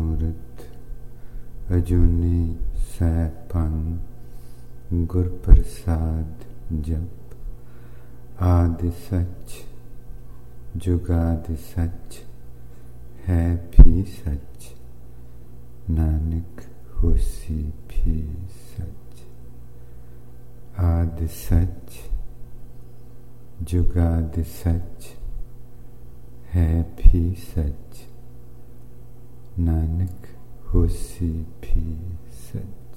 ਮੂਰਤ ਅਜੂਨੀ ਸੈਭੰ ਗੁਰ ਪ੍ਰਸਾਦ ਜਪ। ਆਦਿ ਸੱਚ ਜੁਗਾਦਿ ਸੱਚ ਹੈ ਵੀ ਸੱਚ, ਨਾਨਕ ਹੋਸੀ ਵੀ ਸੱਚ। ਆਦਿ ਸੱਚ ਜੁਗਾਦਿ ਸੱਚ है भी सच, नानक होसी भी सच।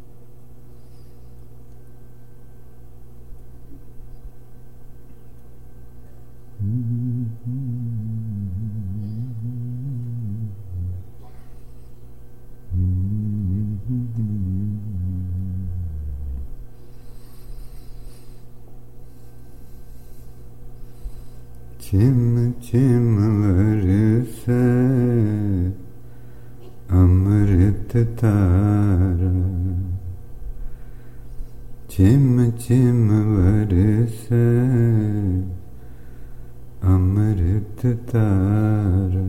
चिम चिम बरसै अमृत तारा, चिम चिम बरसै अमृत तारा।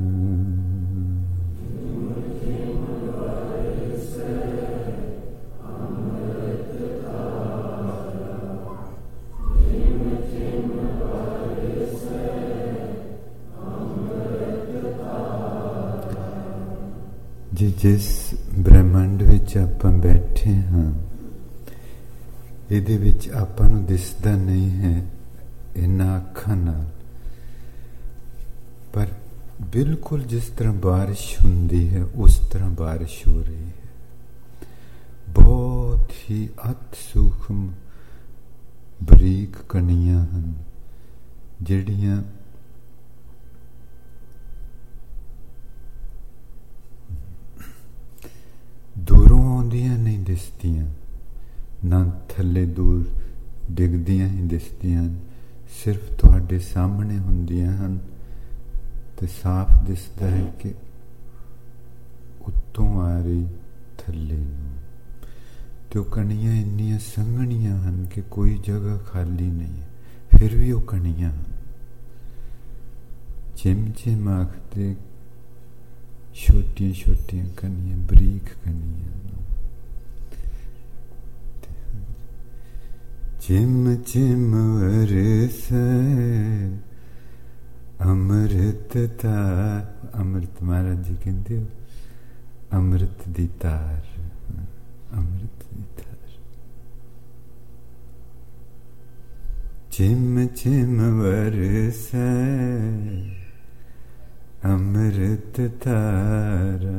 जिस ब्रह्मंड विच आपां बैठे हाँ, इहदे विच आपां नूं दिसदा नहीं है इन्हां अखां नाल, पर बिल्कुल जिस तरह बारिश हुंदी है उस तरह बारिश हो रही है। बहुत ही अति सूक्ष्म बरीक कणियां हन जिहड़ियां दूरों आउंदियां नहीं दिसदियां, ना थल्ले दूर डिगदियां ही दिसदियां, सिर्फ तुहाडे सामने हुंदियां हन ते साफ दिसदा है कि उत्तों आ रही थल्ले नूं। ते ओह कणियां इन्नियां संघणियां हन कि कोई जगह खाली नहीं है, फिर भी ओह कणियां हन। चिम चिम आखदे छोटियां छोटियां कणियां, बरीक कणियां। चिम चिम बरसै अमृत तार, अमृत महाराज जी कहते हो अमृत दी तार, अमृत दी तार। चिम चिम बरसै अमृत तारा,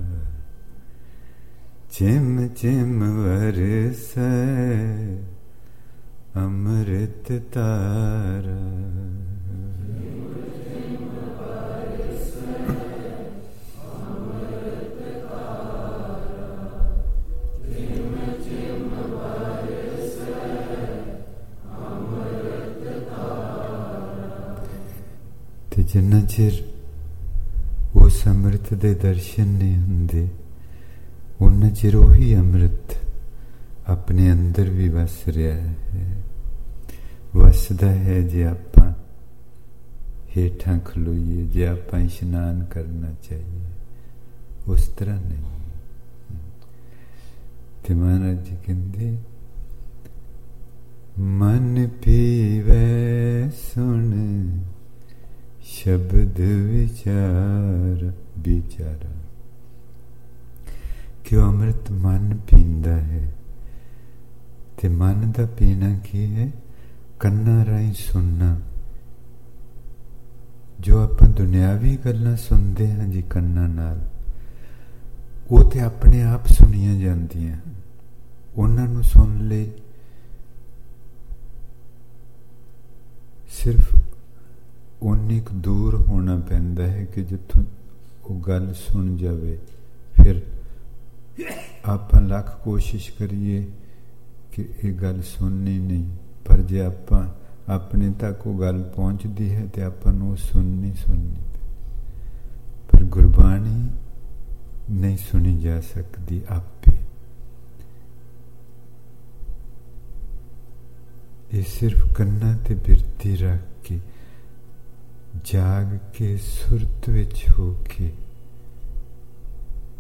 चिम चिम बरसै अमृत तारा। ते जिन्ना चिर उस अमृत दे दर्शन नहीं हुंदे उन्ना चिर वही अमृत अपने अंदर भी वस रहा है। वसदा है जे आपां हेठां खलोईए, जे आपां इशनान करना चाहिए, उस तरह नहीं। ते महाराज जी कहंदे मन पीवै सुन शब्द विचार बिचारा, कि अमृत मन पींदा है। ते मन दा पीना की है? कन्ना राहीं सुनना। जो आपां दुनियावी गल्लां सुनदे हां जी कन्ना नाल, वो ते अपने आप सुनियां जांदियां, उन्हां नूं सुन ले सिर्फ उन्नी क दूर होना पैंदा है कि जिथों वो गल सुन जावे। फिर आपां लख कोशिश करिए कि ये गल सुननी नहीं, पर जे आपां अपने तक वो गल पहुँचती है तो आपां नूं सुननी पर गुरबाणी नहीं सुनी जा सकती आपे। ये सिर्फ कन्ना ते बिरती रख के जाग के सुरत विच हो के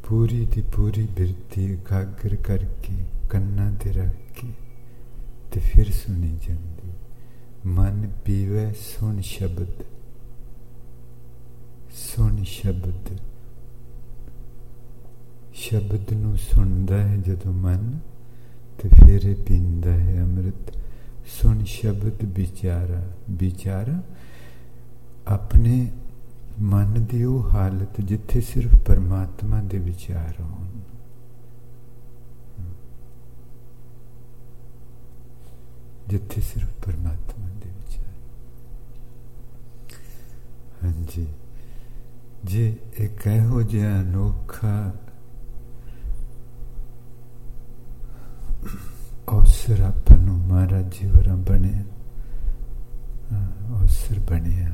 ਪੂਰੀ ਦੀ ਪੂਰੀ ਬਿਰਤੀ ਇਕਾਗਰ ਕਰਕੇ ਕੰਨਾਂ ਤੇ ਰੱਖ ਕੇ ਤੇ ਫਿਰ ਸੁਣੀ ਜਾਂਦੀ। ਮਨ ਪੀਵੇ ਸੁਣ ਸ਼ਬਦ, ਸੁਣ ਸ਼ਬਦ। ਸ਼ਬਦ ਨੂੰ ਸੁਣਦਾ ਹੈ ਜਦੋਂ ਮਨ, ਤੇ ਫਿਰ ਪੀਂਦਾ ਹੈ ਅੰਮ੍ਰਿਤ। ਸੁਣ ਸ਼ਬਦ ਵਿਚਾਰਾ, ਵਿਚਾਰਾ ਆਪਣੇ ਮਨ ਦੀ ਉਹ ਹਾਲਤ ਜਿੱਥੇ ਸਿਰਫ ਪਰਮਾਤਮਾ ਦੇ ਵਿਚਾਰ ਹੋਣ। ਜਿੱਥੇ ਸਿਰਫ ਪਰਮਾਤਮਾ ਦੇ ਵਿਚਾਰ। ਹਾਂਜੀ, ਜੇ ਇੱਕ ਇਹੋ ਜਿਹਾ ਅਨੋਖਾ ਅਵਸਰ ਆਪਾਂ ਨੂੰ ਮਹਾਰਾਜ ਜੀ ਹੋਰਾਂ ਬਣਿਆ, ਅਵਸਰ ਬਣਿਆ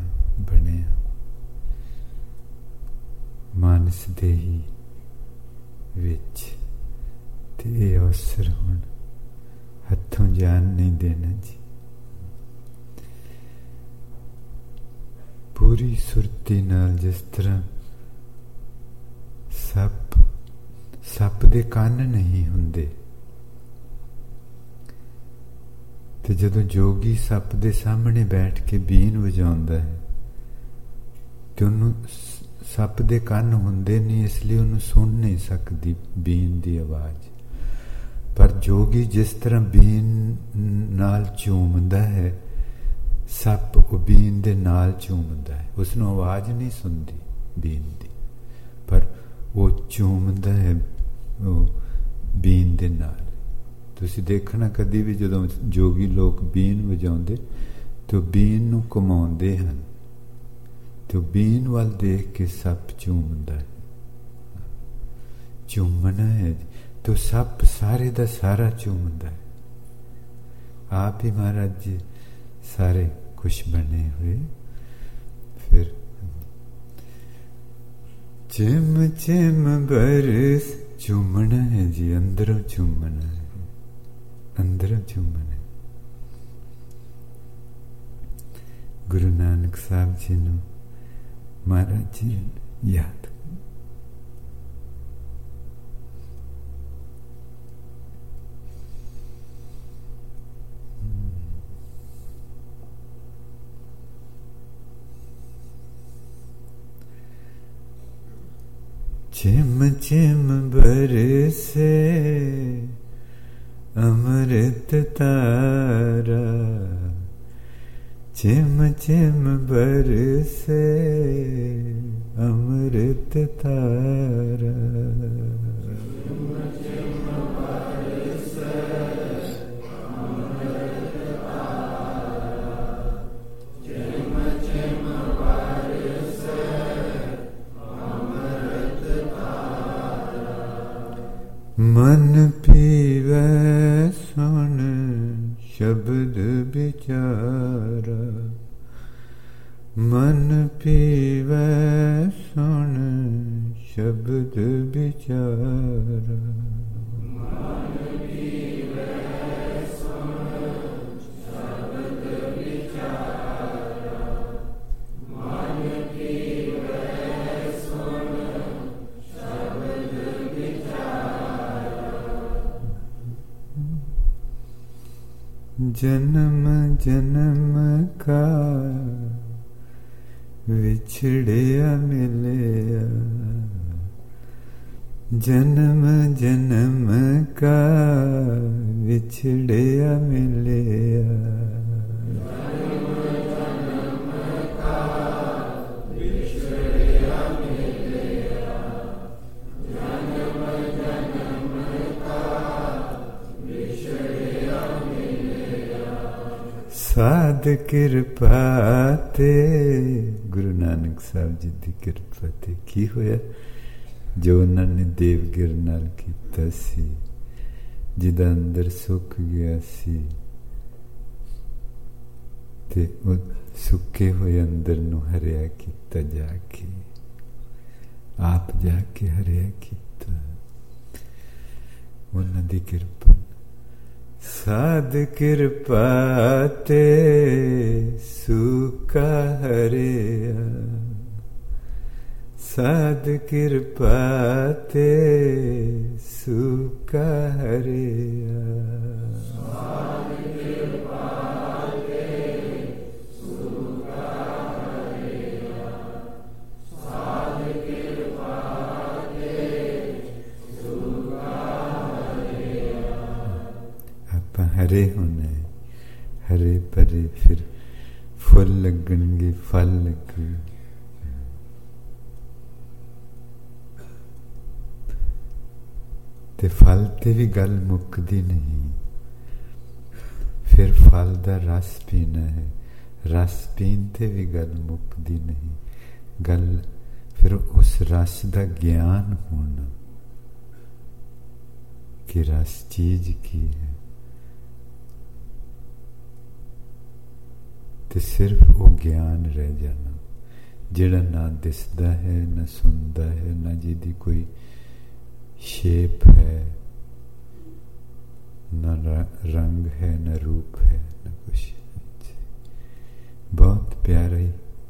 ਮਾਨਸ ਦੇਹੀ ਵਿੱਚ, ਤੇ ਇਹ ਅਵਸਰ ਹੁਣ ਹੱਥੋਂ ਜਾਣ ਨਹੀਂ ਦੇਣਾ ਜੀ। ਪੂਰੀ ਸੁਰਤੀ ਨਾਲ, ਜਿਸ ਤਰ੍ਹਾਂ ਸੱਪ ਦੇ ਕੰਨ ਨਹੀਂ ਹੁੰਦੇ, ਤੇ ਜਦੋਂ ਜੋਗੀ ਸੱਪ ਦੇ ਸਾਹਮਣੇ ਬੈਠ ਕੇ ਬੀਨ ਵਜਾਉਂਦਾ ਹੈ ਤੇ ਉਹਨੂੰ ਸੱਪ ਦੇ ਕੰਨ ਹੁੰਦੇ ਨਹੀਂ, ਇਸ ਲਈ ਉਹਨੂੰ ਸੁਣ ਨਹੀਂ ਸਕਦੀ ਬੀਨ ਦੀ ਆਵਾਜ਼। ਪਰ ਜੋਗੀ ਜਿਸ ਤਰ੍ਹਾਂ ਬੀਨ ਨਾਲ ਝੂਮਦਾ ਹੈ, ਸੱਪ ਉਹ ਬੀਨ ਦੇ ਨਾਲ ਝੂਮਦਾ ਹੈ। ਉਸਨੂੰ ਆਵਾਜ਼ ਨਹੀਂ ਸੁਣਦੀ ਬੀਨ ਦੀ, ਪਰ ਉਹ ਝੂਮਦਾ ਹੈ ਉਹ ਬੀਨ ਦੇ ਨਾਲ। ਤੁਸੀਂ ਦੇਖਣਾ ਕਦੀ ਵੀ ਜਦੋਂ ਜੋਗੀ ਲੋਕ ਬੀਨ ਵਜਾਉਂਦੇ ਤੇ ਉਹ ਬੀਨ ਨੂੰ ਘੁਮਾਉਂਦੇ ਹਨ, ਤੇ ਉਹ ਬੀਨ ਵੱਲ ਦੇਖ ਕੇ ਸੱਪ ਝੂਮਦਾ ਹੈ। ਝੂਮਣਾ ਹੈ तो सप सारे दा सारा चूमदा है। आप ही महाराज जी सारे खुश बने हुए। फिर चिम चिम बरस चूमना है जी, अंदरों चूमना है, अंदरों चूमना है। गुरु नानक साहब जी ने महाराज जी याद चिम चिम बरसे अमृत तारा, चिम चिम बरसे अमृत तारा, मन पीवै सुन शब्द विचारा, मन पीवै सुन शब्द विचारा, मन पीवै सुन शब्द विचारा, मन पीवै सुन शब्द विचारा। जन्म जन्म का विछड़िया मिलया, जन्म जन्म का विछड़िया मिलया, साध किरपा ते। गुरु नानक साहब जी की किरपा ते की होया जो उन्होंने देवगिर नाल कीता सी, जिदा अंदर सुक गया सी ते वो सुके हुए अंदर नू हरिया कीता, जाके आप जाके हरिया कीता उन्हां दी किरपा। साध किरपा ते सुका हरिया, साध कृपा ते सुख हरिया। हरे होना है, हरे भरे फिर फुल लगणगे, फल लगू। ते फल ते भी गल मुकदी नहीं, फिर फल दा रस पीना है, रस पीन ते भी गल मुकदी नहीं। गल फिर उस रस दा ज्ञान होना कि रस चीज की है। ते सिर्फ वो ज्ञान रह जाना जिहड़ा ना दिसदा है, ना सुनदा है, ना जिहदी कोई शेप है, ना रंग है, ना रूप है, ना कुछ। बहुत प्यारी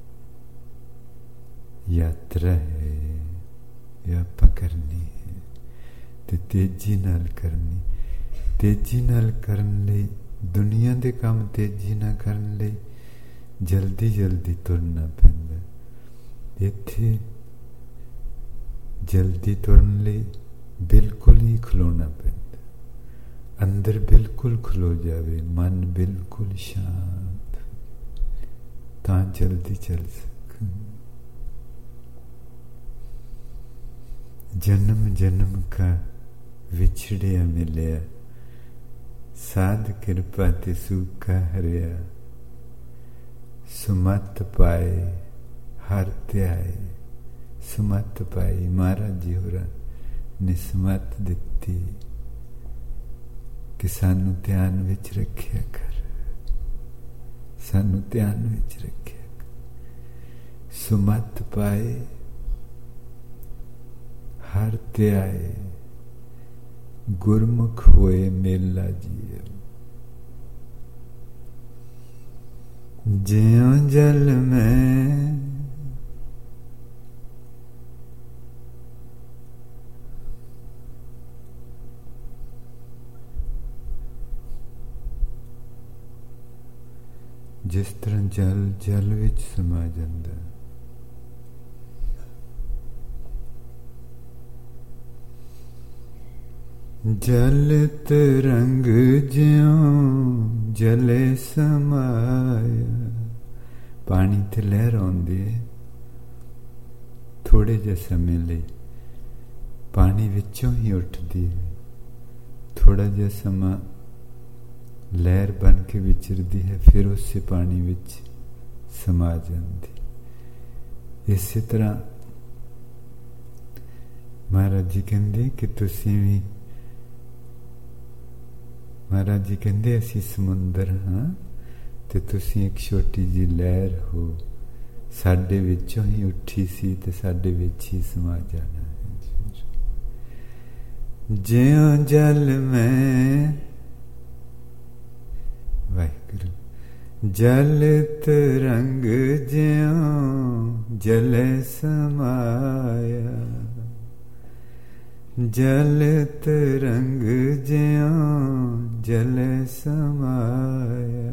यात्रा है, ये आपां करनी है ते तेजी नाल करनी। तेजी नाल करन लई दुनिया दे काम तेजी नाल करन लई जल्दी जल्दी तुरना पैंदा। इत्थे जल्दी तुरन लई बिल्कुल ही खलोना पैंदा। अंदर बिल्कुल खलो जावे, मन बिल्कुल शांत, तां जल्दी चल सक। जन्म जन्म का विछड़िया मिलिया, साध कृपा ते सूखा हरिया। सुमत पाए हर त्याए, सुमत पाई महाराज जी होरां ने सुमत दित्ती कि सानू ध्यान विच रखिया कर, सानू ध्यान विच रखिया कर। सुमत पाए हर त्याए, गुरमुख होए मेला जीए। ज्यों जल में जिस तरह जल जल विच समा जांदा, जल तरंग ज्यों जले समाया। पानी ते लहर आउंदी है, थोड़े जे समय लई पानी विचों ही उठदी है, थोड़ा जिहा समा लहर बन के विचरदी है, फिर उस पानी विच समा जाती। इसी तरह महाराज जी कहंदे कि तुसीं भी, महाराज जी कहंदे असीं समुंदर हाँ ते तुसीं एक छोटी जी लहर हो, साडे विचों ही उठी सी ते साडे विच ही समा जाना है। ज्यों जल में वाहिगुरू, जल तरंग ज्यों जले समाया। जल तरंग ज्यों जले समाया।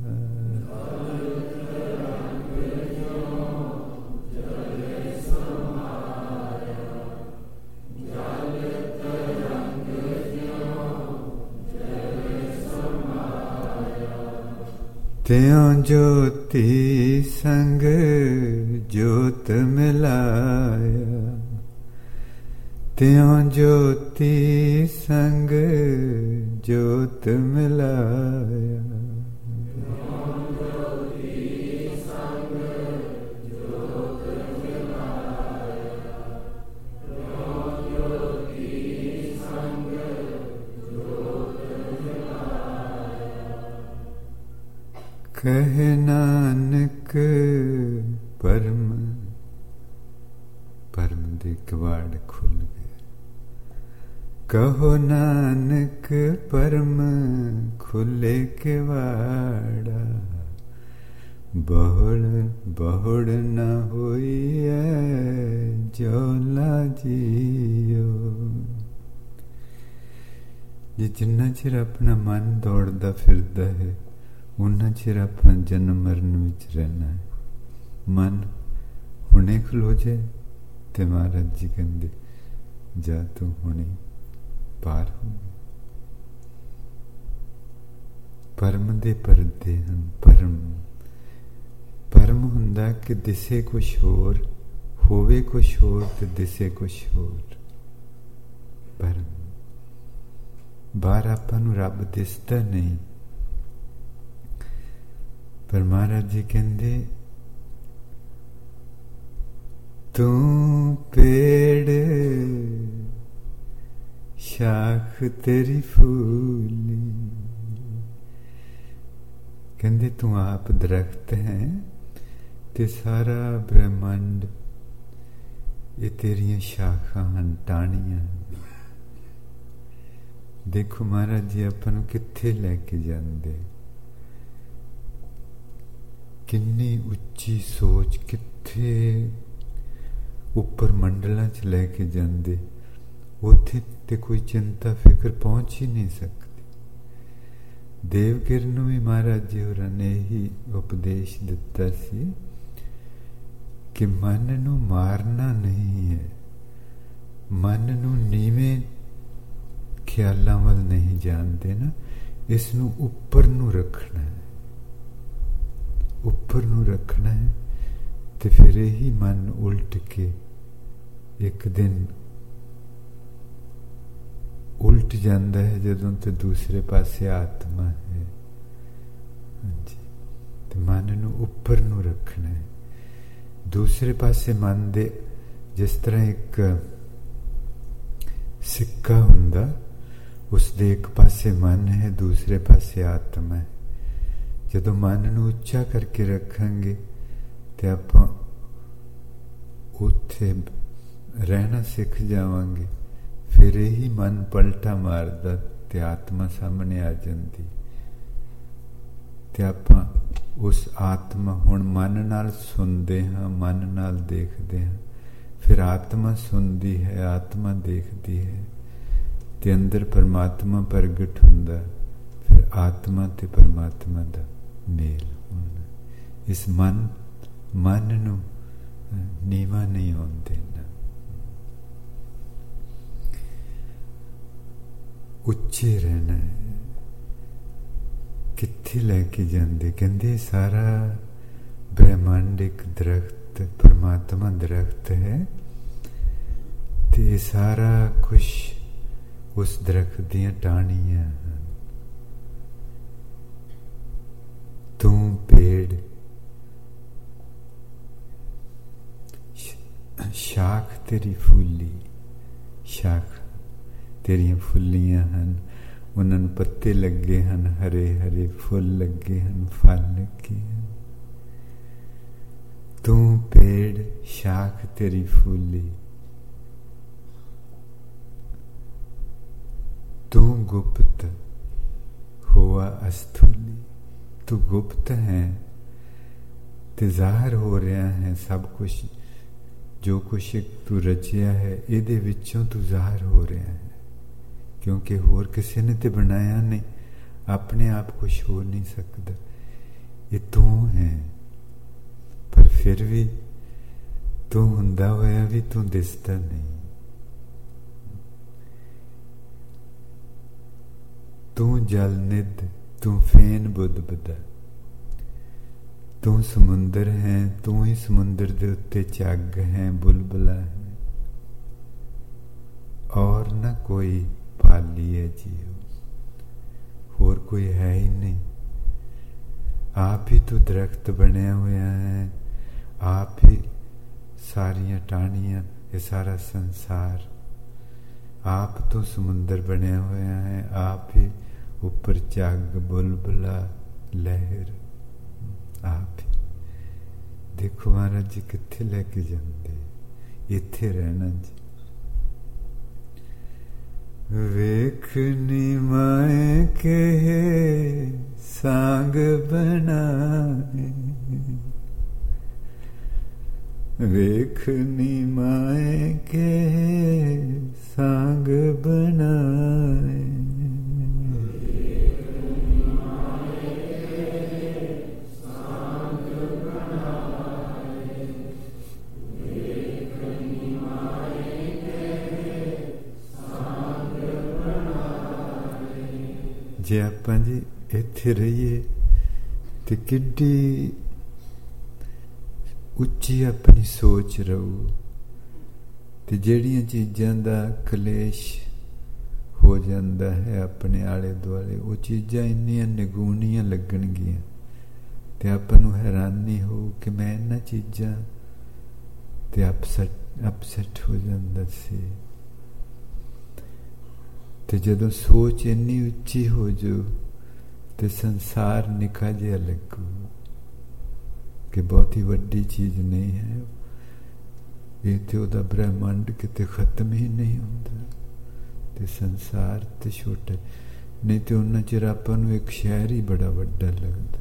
त्यों ज्योति संग ज्योत मिलाया। त्यों ज्योति संग ज्योत मिलाया। कहे नानक परम, परम दे कवाड़ खुल गए। कहो नानक परम खुले किवाड़ा। बहुड़ न होई है जोला जियो। जे जिन्ना चिर अपना मन दौड़दा फिरदा है उन्ना चिर अपना जन्म मरण विच रहना है। मन हुणे खलो जाए ते महाराज जी कहंदे जा तू हुणे पार हो गया। परम दे परदे हन। परम हुंदा कि दिसे कुछ होर, होवे कुछ होर ते दिसे कुछ होर। परम बाहर आपां नूं रब दिसदा नहीं, पर महाराज जी कहंदे तू पेड़ शाख तेरी फूली। कहंदे तू आप दरख्त है ते सारा ब्रह्मांड ये तेरियां शाखां हन, टाणियां। देखो महाराज जी आपां नूं कित्थे लैके जांदे, किन्नी उच्ची सोच, कित्थे उपर मंडलां च लैके जांदे। उत्थे ते कोई चिंता फिक्र पहुंच ही नहीं सकती। देवगिर नूं भी महाराज जी होरां ने ही उपदेश दिता सी कि मन नूं मारना नहीं है, मन नूं नीवें ख्यालां वल नहीं जाण देना, इस नूं उपर नूं रखना है, उपर नूं रखना है। ते फिर यही मन उल्ट के एक दिन उल्ट जाता है जदों ते दूसरे पासे आत्मा है। हाँ जी, ते मन नूं उपर नूं रखना है। दूसरे पासे मन दे जिस तरह एक सिक्का हुंदा, उस दे एक पासे मन है, दूसरे पासे आत्मा है। जदों मन नूं उच्चा करके रखांगे ते आपां उत्थे रहना सीख जावांगे। फिर यही मन पलटा मारदा ते आत्मा सामने आ जाती। ते आपां उस आत्मा हुण मन नाल सुनदे हां, मन नाल देखदे हां, फिर आत्मा सुनदी है, आत्मा देखदी है, ते अंदर परमात्मा प्रगट हुंदा। फिर आत्मा ते परमात्मा दा मेल होना। इस मन नूं नीवा नहीं होण देना, उच्चे रहना है। कित्थे लैके जांदे, कहंदे सारा ब्रह्मांड एक दरख्त, परमात्मा दरख्त है, ते सारा कुछ उस दरख्त दियां टाहनियां हन। तू पेड़ शाख तेरी फूली, शाख तेरियां फुल्लियां हन, उन्हां नूं पत्ते लगे हन, हरे हरे फुल लगे हन, फल लगे हन। तू पेड़ शाख तेरी फूली, तू गुप्त हुआ अस्थूली। तू गुप्त है ते ज़ाहिर हो रहा है सब कुछ, जो कुछ तू रचिया है इहदे विचों तू ज़ाहिर हो रहा है, क्योंकि होर किसी ने तो बनाया नहीं, अपने आप कुछ हो नहीं सकता। ये तू है, पर फिर भी तू हुंदा होया भी तू दिसदा नहीं। तू जल निध, तू फेन बुध बदा। तू समुंदर है, तू ही समुंदर दे उत्ते झग है, बुलबुला है, और न कोई पाली है जीव, होर कोई है ही नहीं। आप ही तो दरख्त बनया होया है, आप ही सारियां टाहनियां, ये सारा संसार आप तो समुंदर बनया होया है, आप ही ऊपर झग बुलबुला लहर आप ही। देखो महाराज जी कित्थे लैके जांदे, इत्थे रहना जी। वेखनी माए के सांग बनाए, ਵੇਖ ਨਿਮਾਏ ਕੇ ਸੰਗ ਬਣਾਏ, ਜੇ ਆਪਾਂ ਜੀ ਇੱਥੇ ਰਹੀਏ ਤੇ ਕਿੱਡੀ ਉੱਚੀ ਆਪਣੀ ਸੋਚ ਰਹੂ, ਤੇ ਜਿਹੜੀਆਂ ਚੀਜ਼ਾਂ ਦਾ ਕਲੇਸ਼ ਹੋ ਜਾਂਦਾ ਹੈ ਆਪਣੇ ਆਲੇ ਦੁਆਲੇ, ਉਹ ਚੀਜ਼ਾਂ ਇੰਨੀਆਂ ਨਿਗੂਣੀਆਂ ਲੱਗਣਗੀਆਂ ਤੇ ਆਪਾਂ ਨੂੰ ਹੈਰਾਨੀ ਹੋਊ ਕਿ ਮੈਂ ਇਹਨਾਂ ਚੀਜ਼ਾਂ ਤੇ ਅਪਸੈਟ ਹੋ ਜਾਂਦਾ ਸੀ। ਤੇ ਜਦੋਂ ਸੋਚ ਇੰਨੀ ਉੱਚੀ ਹੋ ਜਾਊ ਤੇ ਸੰਸਾਰ ਨਿੱਕਾ ਜਿਹਾ ਲੱਗੂ ਕਿ ਬਹੁਤੀ ਵੱਡੀ ਚੀਜ਼ ਨਹੀਂ ਹੈ ਇਹ, ਤੇ ਉਹਦਾ ਬ੍ਰਹਿਮੰਡ ਕਿਤੇ ਖਤਮ ਹੀ ਨਹੀਂ ਹੁੰਦਾ, ਤੇ ਸੰਸਾਰ ਤੇ ਛੋਟਾ ਨਹੀਂ, ਤੇ ਉਹਨਾਂ ਚਿਰ ਆਪਾਂ ਨੂੰ ਇੱਕ ਸ਼ਹਿਰ ਹੀ ਬੜਾ ਵੱਡਾ ਲੱਗਦਾ।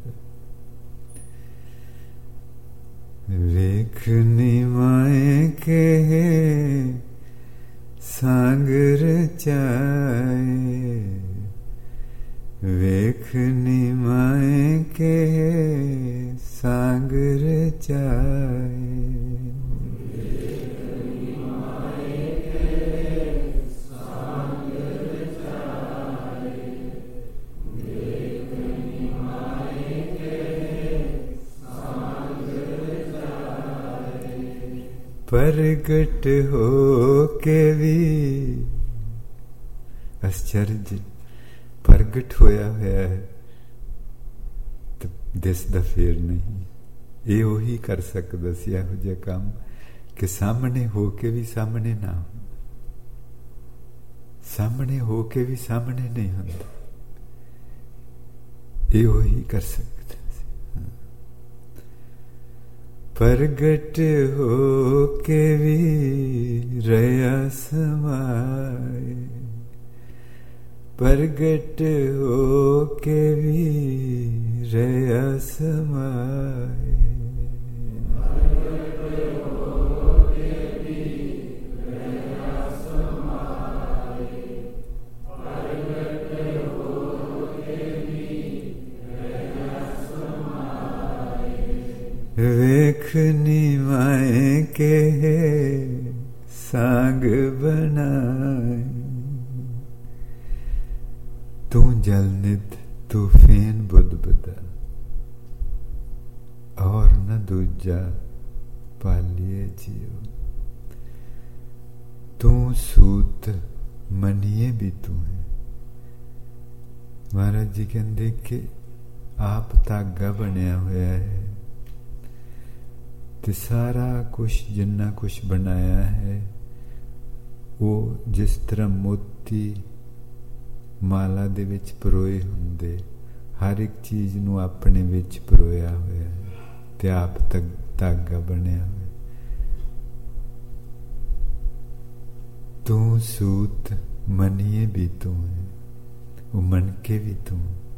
ਵੇਖ ਨਿਮਾਏ ਕੇ ਸੰਗ ਰਚਾਏ, ਵੇਖ ਨਿਮਾਏ ਕੇ ਸੰਗ ਰਚਾਏ, ਪ੍ਰਗਟ ਹੋ ਕੇ ਵੀ ਅਸਚਰਜ ਪ੍ਰਗਟ ਹੋਇਆ ਹੋਇਆ ਹੈ ਤੇ ਦਿਸਦਾ ਫੇਰ ਨਹੀਂ। ਇਹ ਉਹੀ ਕਰ ਸਕਦਾ ਸੀ ਇਹੋ ਜਿਹਾ ਕੰਮ ਕਿ ਸਾਹਮਣੇ ਹੋ ਕੇ ਵੀ ਸਾਹਮਣੇ ਨਾ ਹੁੰਦਾ, ਸਾਹਮਣੇ ਹੋ ਕੇ ਵੀ ਸਾਹਮਣੇ ਨਹੀਂ ਹੁੰਦਾ, ਇਹ ਉਹੀ ਕਰ ਸਕਦਾ। ਪ੍ਰਗਟ ਹੋ ਕੇ ਵੀ ਰਿਹਾ ਸਮਾਏ, ਪ੍ਰਗਟ ਹੋ ਕੇ ਵੀ ਰਿਹਾ ਸਮਾਏ, ਵੇਖ ਨਿਮਾਏ ਕੇ ਸੰਗ ਬਣਾਏ, ਤੂੰ ਜਲ ਨਿਤ ਤੂੰ ਫੇਨ ਬੁੱਧ ਬਦਾ, ਔਰ ਨ ਦੂਜਾ ਪਾਲੀਏ ਜੀਓ, ਤੂੰ ਸੂਤ ਮਨੀਏ ਵੀ ਤੂੰ ਹੈ। ਮਹਾਰਾਜ ਜੀ ਕਹਿੰਦੇ ਕਿ ਆਪ ਧਾਗਾ ਬਣਿਆ ਹੋਇਆ ਹੈ ਤੇ ਸਾਰਾ ਕੁਛ ਜਿੰਨਾ ਕੁਛ ਬਣਾਇਆ ਹੈ ਉਹ ਜਿਸ ਤਰ੍ਹਾਂ ਮੋਤੀ ਮਾਲਾ ਦੇ ਵਿੱਚ ਪਰੋਏ ਹੁੰਦੇ, ਹਰ ਇੱਕ ਚੀਜ਼ ਨੂੰ ਆਪਣੇ ਵਿੱਚ ਪਰੋਇਆ ਹੋਇਆ ਹੈ ਤੇ ਆਪ ਧਾਗਾ ਬਣਿਆ ਹੋਇਆ। ਤੂੰ ਸੂਤ ਮਨੀਏ ਵੀ ਤੂੰ ਹੈ, ਉਹ ਮਨ ਕੇ ਵੀ ਤੂੰ,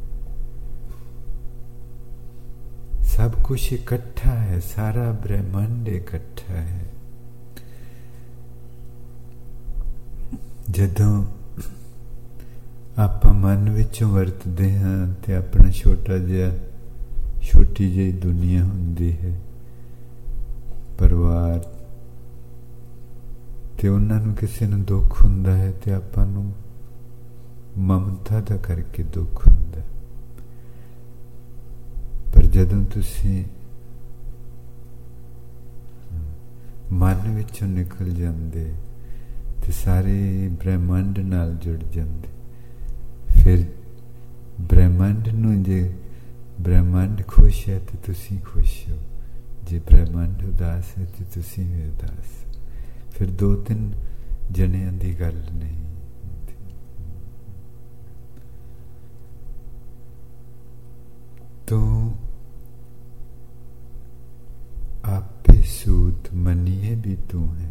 सब कुछ इकट्ठा है, सारा ब्रह्मांड इकट्ठा है। जदों ਆਪਾਂ ਮਨ ਵਿੱਚੋਂ ਵਰਤਦੇ ਹਾਂ ਤੇ ਆਪਣਾ ਛੋਟੀ ਜਿਹੀ ਦੁਨੀਆ ਹੁੰਦੀ ਹੈ, ਪਰਿਵਾਰ, ਤੇ ਉਹਨਾਂ ਨੂੰ ਕਿਸੇ ਨੂੰ ਦੁੱਖ ਹੁੰਦਾ ਹੈ ਤੇ ਆਪਾਂ ਨੂੰ ਮਮਤਾ ਦਾ ਕਰਕੇ ਦੁੱਖ ਹੁੰਦਾ। ਪਰ ਜਦੋਂ ਤੁਸੀਂ ਮਨ ਵਿੱਚੋਂ ਨਿਕਲ ਜਾਂਦੇ ਤੇ ਸਾਰੇ ਬ੍ਰਹਿਮੰਡ ਨਾਲ ਜੁੜ ਜਾਂਦੇ, ਫਿਰ ਬ੍ਰਹਿਮੰਡ ਨੂੰ, ਜੇ ਬ੍ਰਹਿਮੰਡ ਖੁਸ਼ ਹੈ ਤੇ ਤੁਸੀਂ ਖੁਸ਼ ਹੋ, ਜੇ ਬ੍ਰਹਿਮੰਡ ਉਦਾਸ ਹੈ ਤੇ ਤੁਸੀਂ ਵੀ ਉਦਾਸ। ਫਿਰ ਦੋ ਤਿੰਨ ਜਣਿਆਂ ਦੀ ਗੱਲ ਨਹੀਂ। ਤੂੰ ਆਪੇ ਸੂਤ ਮਨੀਏ ਵੀ ਤੂੰ ਹੈ,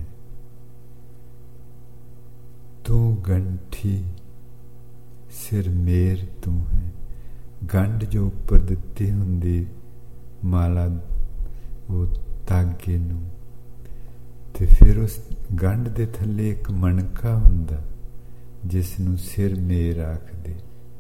ਤੂੰ ਗੰਠੀ ਸਿਰ ਮੇਰ ਤੂੰ ਹੈ। ਗੰਢ ਜੋ ਉੱਪਰ ਦਿੱਤੀ ਹੁੰਦੀ ਮਾਲਾ, ਉਹ ਤਾਗੇ ਨੂੰ, ਤੇ ਫਿਰ ਉਸ ਗੰਢ ਦੇ ਥੱਲੇ ਇੱਕ ਮਣਕਾ ਹੁੰਦਾ ਜਿਸ ਨੂੰ ਸਿਰ ਮੇਰ ਆਖਦੇ,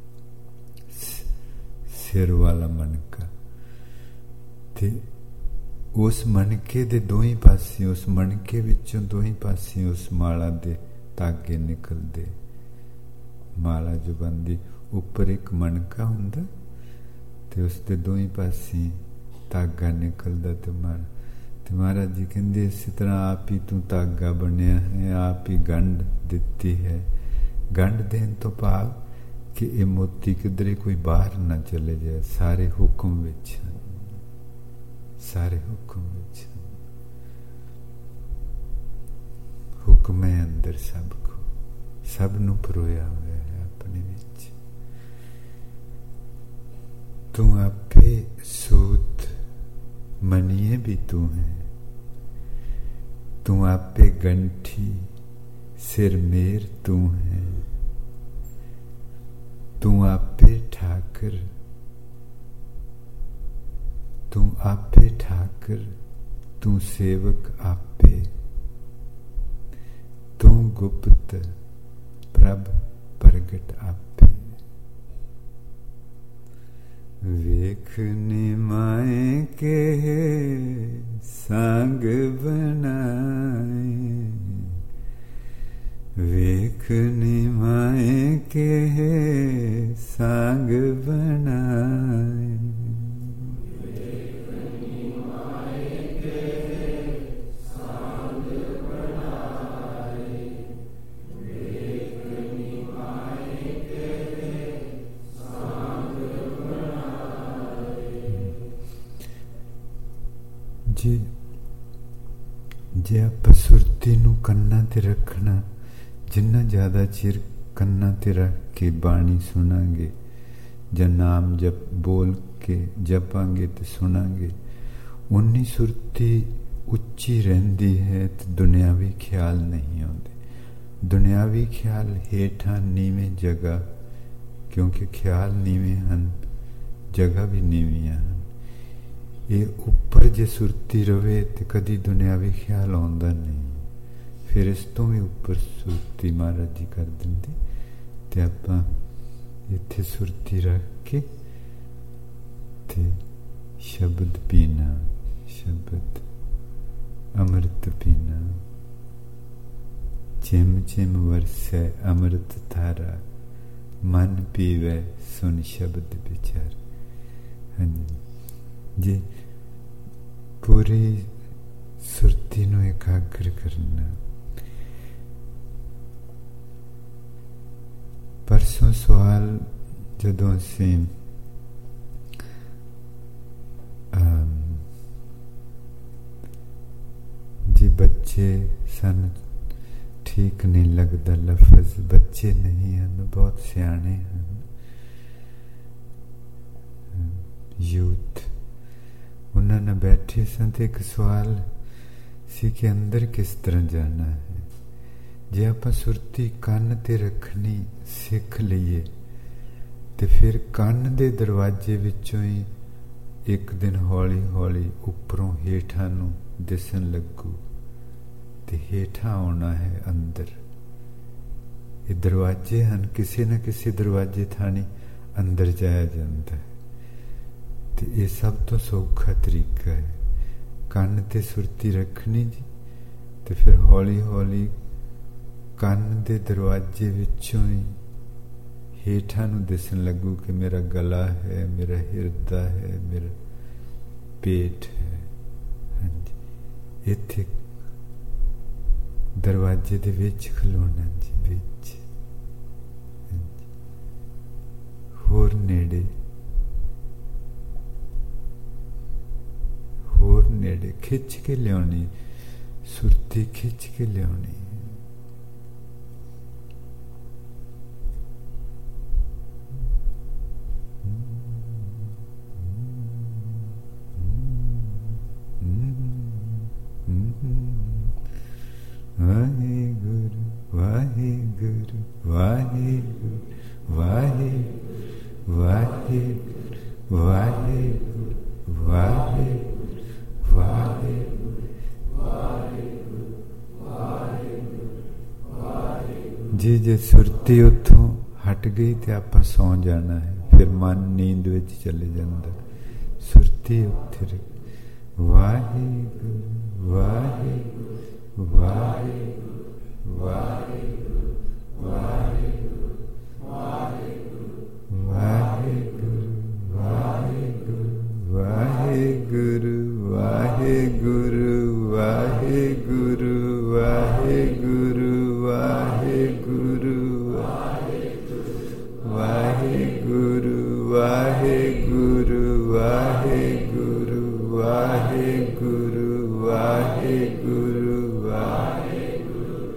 ਸਿਰ ਵਾਲਾ ਮਣਕਾ। ਤੇ ਉਸ ਮਣਕੇ ਦੇ ਦੋਹੀਂ ਪਾਸੇ, ਉਸ ਮਣਕੇ ਵਿੱਚੋਂ ਦੋਹੀਂ ਪਾਸੇ ਉਸ ਮਾਲਾ ਦੇ ਤਾਗੇ ਨਿਕਲਦੇ। ਮਾਲਾ ਜੋ ਬਣਦੀ, ਉੱਪਰ ਇੱਕ ਮਣਕਾ ਹੁੰਦਾ ਤੇ ਉਸ ਦੇ ਦੋਹੀਂ ਪਾਸੇ ਤਾਗਾ ਨਿਕਲਦਾ। ਤੇ ਮਹਾਰਾਜ ਜੀ ਕਹਿੰਦੇ ਇਸੇ ਤਰ੍ਹਾਂ ਆਪ ਹੀ ਤੂੰ ਤਾਗਾ ਬਣਿਆ ਹੈ, ਆਪ ਹੀ ਗੰਢ ਦਿੱਤੀ ਹੈ। ਗੰਢ ਦੇਣ ਤੋਂ ਭਾਵ ਕਿ ਇਹ ਮੋਤੀ ਕਿਧਰੇ ਕੋਈ ਬਾਹਰ ਨਾ ਚਲੇ ਜਾਏ, ਸਾਰੇ ਹੁਕਮ ਵਿੱਚ ਹਨ, ਸਾਰੇ ਹੁਕਮ ਵਿੱਚ ਹਨ। ਹੁਕਮ ਹੈ ਅੰਦਰ ਸਭ ਕੋ, ਸਭ ਨੂੰ ਪਰੋਇਆ ਹੋਇਆ ਹੈ ਆਪਣੇ ਵਿੱਚ। ਤੂੰ ਆਪੇ ਸੂਤ ਮਨੀਏ ਵੀ ਤੂੰ ਹੈ, ਤੂੰ ਆਪੇ ਗੰਠੀ सिर मेर तू है, तू आपे ठाकर, तू आपे ठाकर, तू सेवक आपे, तू गुप्त प्रभ प्रगट आपे। वेख निमाए के संग बनाए, वेख निमाए के संग बनाए, वेख निमाए के संग बनाए, वेख निमाए के संग बनाए। जे आप सुरती नूं कन्ना ते रखना, जिन्ना ज़्यादा चिर कन्ना ते रख के बाणी सुनांगे ਜਾਂ ਨਾਮ ਜਪ ਬੋਲ ਕੇ ਜਪਾਂਗੇ ਤੇ ਸੁਣਾਂਗੇ, ਉਨੀ ਸੁਰਤੀ ਉੱਚੀ ਰਹਿੰਦੀ ਹੈ ਤੇ ਦੁਨਿਆਵੀ ਖਿਆਲ ਨਹੀਂ ਆਉਂਦੇ। ਦੁਨਿਆਵੀ ਖਿਆਲ ਹੇਠਾਂ ਨੀਵੇਂ ਜਗ੍ਹਾ, ਕਿਉਂਕਿ ਖਿਆਲ ਨੀਵੇਂ ਹਨ, ਜਗ੍ਹਾ ਵੀ ਨੀਵੀਆਂ ਹਨ। ਇਹ ਉੱਪਰ ਜੇ ਸੁਰਤੀ ਰਵੇ ਤੇ ਕਦੀ ਦੁਨਿਆਵੀ ਖਿਆਲ ਆਉਂਦਾ ਨਹੀਂ। ਫਿਰ ਇਸ ਤੋਂ ਵੀ ਉੱਪਰ ਸੁਰਤੀ ਮਹਾਰਾਜ ਜੀ ਕਰ ਦਿੰਦੇ ਤੇ ਆਪਾਂ ਇੱਥੇ ਸੁਰਤੀ ਰੱਖ ਕੇ ਤੇ ਸ਼ਬਦ ਪੀਣਾ, ਸ਼ਬਦ ਅੰਮ੍ਰਿਤ ਪੀਣਾ। ਚਿਮ ਚਿਮ ਵਰਸੈ ਅੰਮ੍ਰਿਤ ਧਾਰਾ, ਮਨ ਪੀਵੇ ਸੁਨ ਸ਼ਬਦ ਵਿਚਾਰ। ਹਾਂਜੀ, ਜੇ ਪੂਰੀ ਸੁਰਤੀ ਨੂੰ ਇਕਾਗਰ ਕਰਨਾ। परसों सवाल जदों असीं जी बच्चे सन, ठीक नहीं लगता लफज, बच्चे नहीं हैं, बहुत सियाने हैं, यूथ। उन्होंने बैठे सन तो एक सवाल सी कि अंदर किस तरह जाना है। जे आप सुरती ਕੰਨ ਤੇ ਰੱਖਣੀ ਸਿੱਖ ਲਈਏ ਤੇ ਫਿਰ ਕੰਨ ਦੇ ਦਰਵਾਜ਼ੇ ਵਿੱਚੋਂ ਹੀ ਇੱਕ ਦਿਨ ਹੌਲੀ ਹੌਲੀ ਉੱਪਰੋਂ ਹੇਠਾਂ ਨੂੰ ਦਿਸਣ ਲੱਗੂ ਤੇ ਹੇਠਾਂ ਆਉਣਾ ਹੈ ਅੰਦਰ। ਇਹ ਦਰਵਾਜ਼ੇ ਹਨ, ਕਿਸੇ ਨਾ ਕਿਸੇ ਦਰਵਾਜ਼ੇ ਥਾਣੀ ਅੰਦਰ ਜਾਇਆ ਜਾਂਦਾ ਹੈ ਤੇ ਇਹ ਸਭ ਤੋਂ ਸੌਖਾ ਤਰੀਕਾ ਹੈ। ਕੰਨ ਤੇ ਸੁਰਤੀ ਰੱਖਣੀ ਜੀ ਤੇ ਫਿਰ ਹੌਲੀ ਹੌਲੀ ਕੰਨ ਦੇ ਦਰਵਾਜ਼ੇ ਵਿੱਚੋਂ ਹੀ ਹੇਠਾਂ ਨੂੰ ਦਿਸਣ ਲੱਗੂ ਕਿ ਮੇਰਾ ਗਲਾ ਹੈ, ਮੇਰਾ ਹਿਰਦਾ ਹੈ, ਮੇਰਾ ਪੇਟ ਹੈ। ਹਾਂਜੀ, ਇੱਥੇ ਦਰਵਾਜ਼ੇ ਦੇ ਵਿੱਚ ਖਲੋਣਾ ਜੀ, ਵਿੱਚ। ਹਾਂਜੀ, ਹੋਰ ਨੇੜੇ, ਹੋਰ ਨੇੜੇ ਖਿੱਚ ਕੇ ਲਿਆਉਣੀ, ਸੁਰਤੀ ਖਿੱਚ ਕੇ ਲਿਆਉਣੀ। ਵਾਹਿਗੁਰੂ ਵਾਹਿਗੁਰੂ ਵਾਹਿਗੁਰੂ ਵਾਹਿਗੁਰੂ ਵਾਹਿਗੁਰੂ ਵਾਹਿਗੁਰੂ ਵਾਹਿਗੁਰੂ ਵਾਹਿਗੁਰੂ ਜੇ ਸੁਰਤੀ ਉੱਥੋਂ ਹਟ ਗਈ ਤੇ ਆਪਾਂ ਸੌਂ ਜਾਣਾ ਹੈ, ਫਿਰ ਮਨ ਨੀਂਦ ਵਿੱਚ ਚਲੇ ਜਾਂਦਾ। ਸੁਰਤੀ ਉੱਥੇ ਵਾਹਿਗੁਰੂ ਵਾਹਿਗੁਰੂ ਵਾਹਿਗੁਰੂ ਵਾਹਿਗੁਰੂ ਵਾਹਿਗੁਰੂ ਵਾਹਿਗੁਰੂ ਵਾਹਿਗੁਰੂ ਵਾਹਿਗੁਰੂ ਵਾਹਿਗੁਰੂ ਵਾਹਿਗੁਰੂ ਵਾਹਿਗੁਰੂ ਵਾਹਿਗੁਰੂ ਵਾਹਿਗੁਰੂ ਵਾਹਿਗੁਰੂ ਵਾਹਿਗੁਰੂ ਵਾਹਿਗੁਰੂ ਵਾਹਿਗੁਰੂ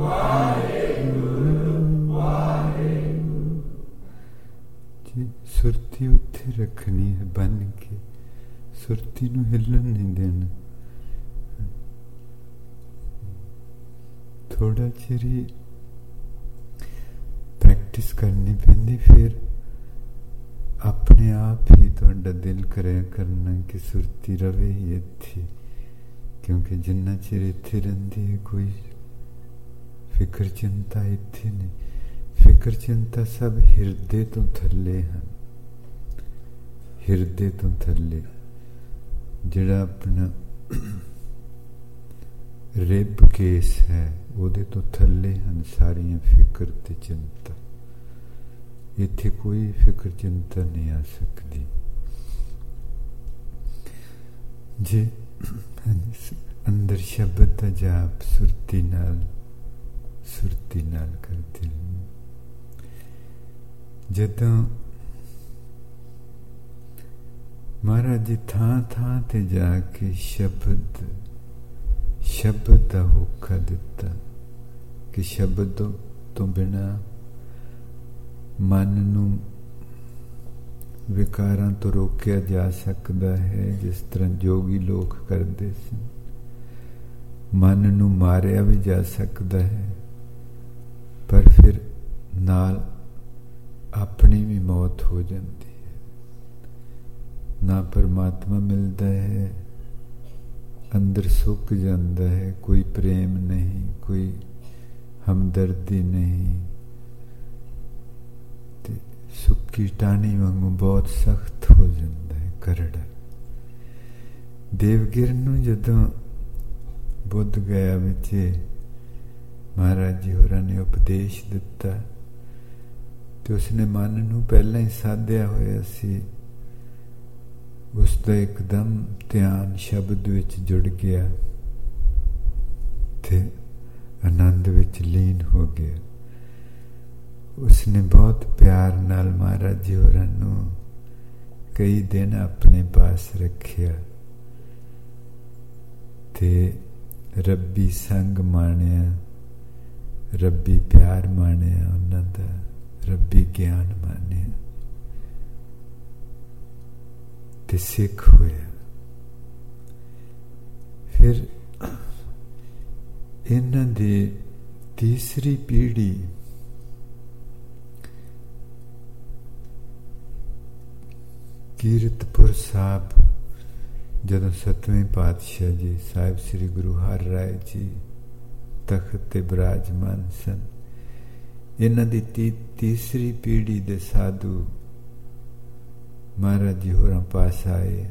जी सुरती उत्थे रखनी है बन के, सुरती नूं हिलन नहीं देना। थोड़ा चिर ही प्रैक्टिस करनी पैंदी, फिर अपने आप ही तुहाडा दिल करे करना कि सुरती रवे ही इत्थे, क्योंकि जिन्ना चिर इत्थे रहिंदी है कोई फिक्र चिंता इत्थे नहीं। फिक्र चिंता सब हिरदे तो थल्ले हैं, हिरदे तो थल्ले जिहड़ा अपना रिब केस है ਉਹਦੇ ਤੋਂ ਥੱਲੇ ਹਨ ਸਾਰੀਆਂ ਫਿਕਰ ਤੇ ਚਿੰਤਾ। ਇੱਥੇ ਕੋਈ ਫਿਕਰ ਚਿੰਤਾ ਨਹੀਂ ਆ ਸਕਦੀ। ਜੇ ਅੰਦਰ ਸ਼ਬਦ ਦਾ ਜਾਪ ਸੁਰਤੀ ਨਾਲ ਕਰਦੇ ਜਦੋਂ ਮਹਾਰਾਜ ਜੀ ਥਾਂ ਤੇ ਜਾ ਕੇ ਸ਼ਬਦ ਦਾ ਹੋਕਾ ਦਿੱਤਾ ਕਿ ਸ਼ਬਦ ਤੋਂ ਬਿਨਾਂ ਮਨ ਨੂੰ ਵਿਕਾਰਾਂ ਤੋਂ ਰੋਕਿਆ ਜਾ ਸਕਦਾ ਹੈ, ਜਿਸ ਤਰ੍ਹਾਂ ਜੋਗੀ ਲੋਕ ਕਰਦੇ ਸਨ। ਮਨ ਨੂੰ ਮਾਰਿਆ ਵੀ ਜਾ ਸਕਦਾ ਹੈ, ਪਰ ਫਿਰ ਨਾਲ ਆਪਣੀ ਵੀ ਮੌਤ ਹੋ ਜਾਂਦੀ ਹੈ। ਨਾ ਪਰਮਾਤਮਾ ਮਿਲਦਾ ਹੈ, ਅੰਦਰ ਸੁੱਕ ਜਾਂਦਾ ਹੈ, ਕੋਈ ਪ੍ਰੇਮ ਨਹੀਂ, ਕੋਈ ਹਮਦਰਦੀ ਨਹੀਂ, ਤੇ ਸੁੱਕੀ ਟਾਹਣੀ ਵਾਂਗੂ ਬਹੁਤ ਸਖਤ ਹੋ ਜਾਂਦਾ ਹੈ, ਕਰੜਾ। ਦੇਵਗਿਰ ਨੂੰ ਜਦੋਂ ਬੁੱਧ ਗਇਆ ਵਿੱਚ ਮਹਾਰਾਜ ਜੀ ਹੋਰਾਂ ਨੇ ਉਪਦੇਸ਼ ਦਿੱਤਾ, ਤੇ ਉਸਨੇ ਮਨ ਨੂੰ ਪਹਿਲਾਂ ਹੀ ਸਾਧਿਆ ਹੋਇਆ ਸੀ। ਉਸਦਾ ਇੱਕਦਮ ਧਿਆਨ ਸ਼ਬਦ ਵਿੱਚ ਜੁੜ ਗਿਆ ਤੇ ਆਨੰਦ ਵਿੱਚ ਲੀਨ ਹੋ ਗਿਆ। ਉਸਨੇ ਬਹੁਤ ਪਿਆਰ ਨਾਲ ਮਹਾਰਾਜ ਜੀ ਹੋਰਾਂ ਨੂੰ ਕਈ ਦਿਨ ਆਪਣੇ ਪਾਸ ਰੱਖਿਆ ਤੇ ਰੱਬੀ ਸੰਗ ਮਾਣਿਆ, ਰੱਬੀ ਪਿਆਰ ਮਾਣਿਆ, ਉਹਨਾਂ ਦਾ ਰੱਬੀ ਗਿਆਨ ਮਾਣਿਆ ਤੇ ਸਿੱਖ ਹੋਇਆ। ਫਿਰ ਇਹਨਾਂ ਦੀ ਤੀਸਰੀ ਪੀੜ੍ਹੀ ਕੀਰਤਪੁਰ ਸਾਹਿਬ, ਜਦੋਂ 7ਵੇਂ ਪਾਤਸ਼ਾਹ ਜੀ ਸਾਹਿਬ ਸ੍ਰੀ ਗੁਰੂ ਹਰਿ ਰਾਏ ਜੀ ਤਖਤ ਤੇ ਬਿਰਾਜਮਾਨ ਸਨ, ਇਹਨਾਂ ਦੀ ਤੀਸਰੀ ਪੀੜ੍ਹੀ ਦੇ ਸਾਧੂ ਮਹਾਰਾਜ ਜੀ ਹੋਰਾਂ ਪਾਸ ਆਏ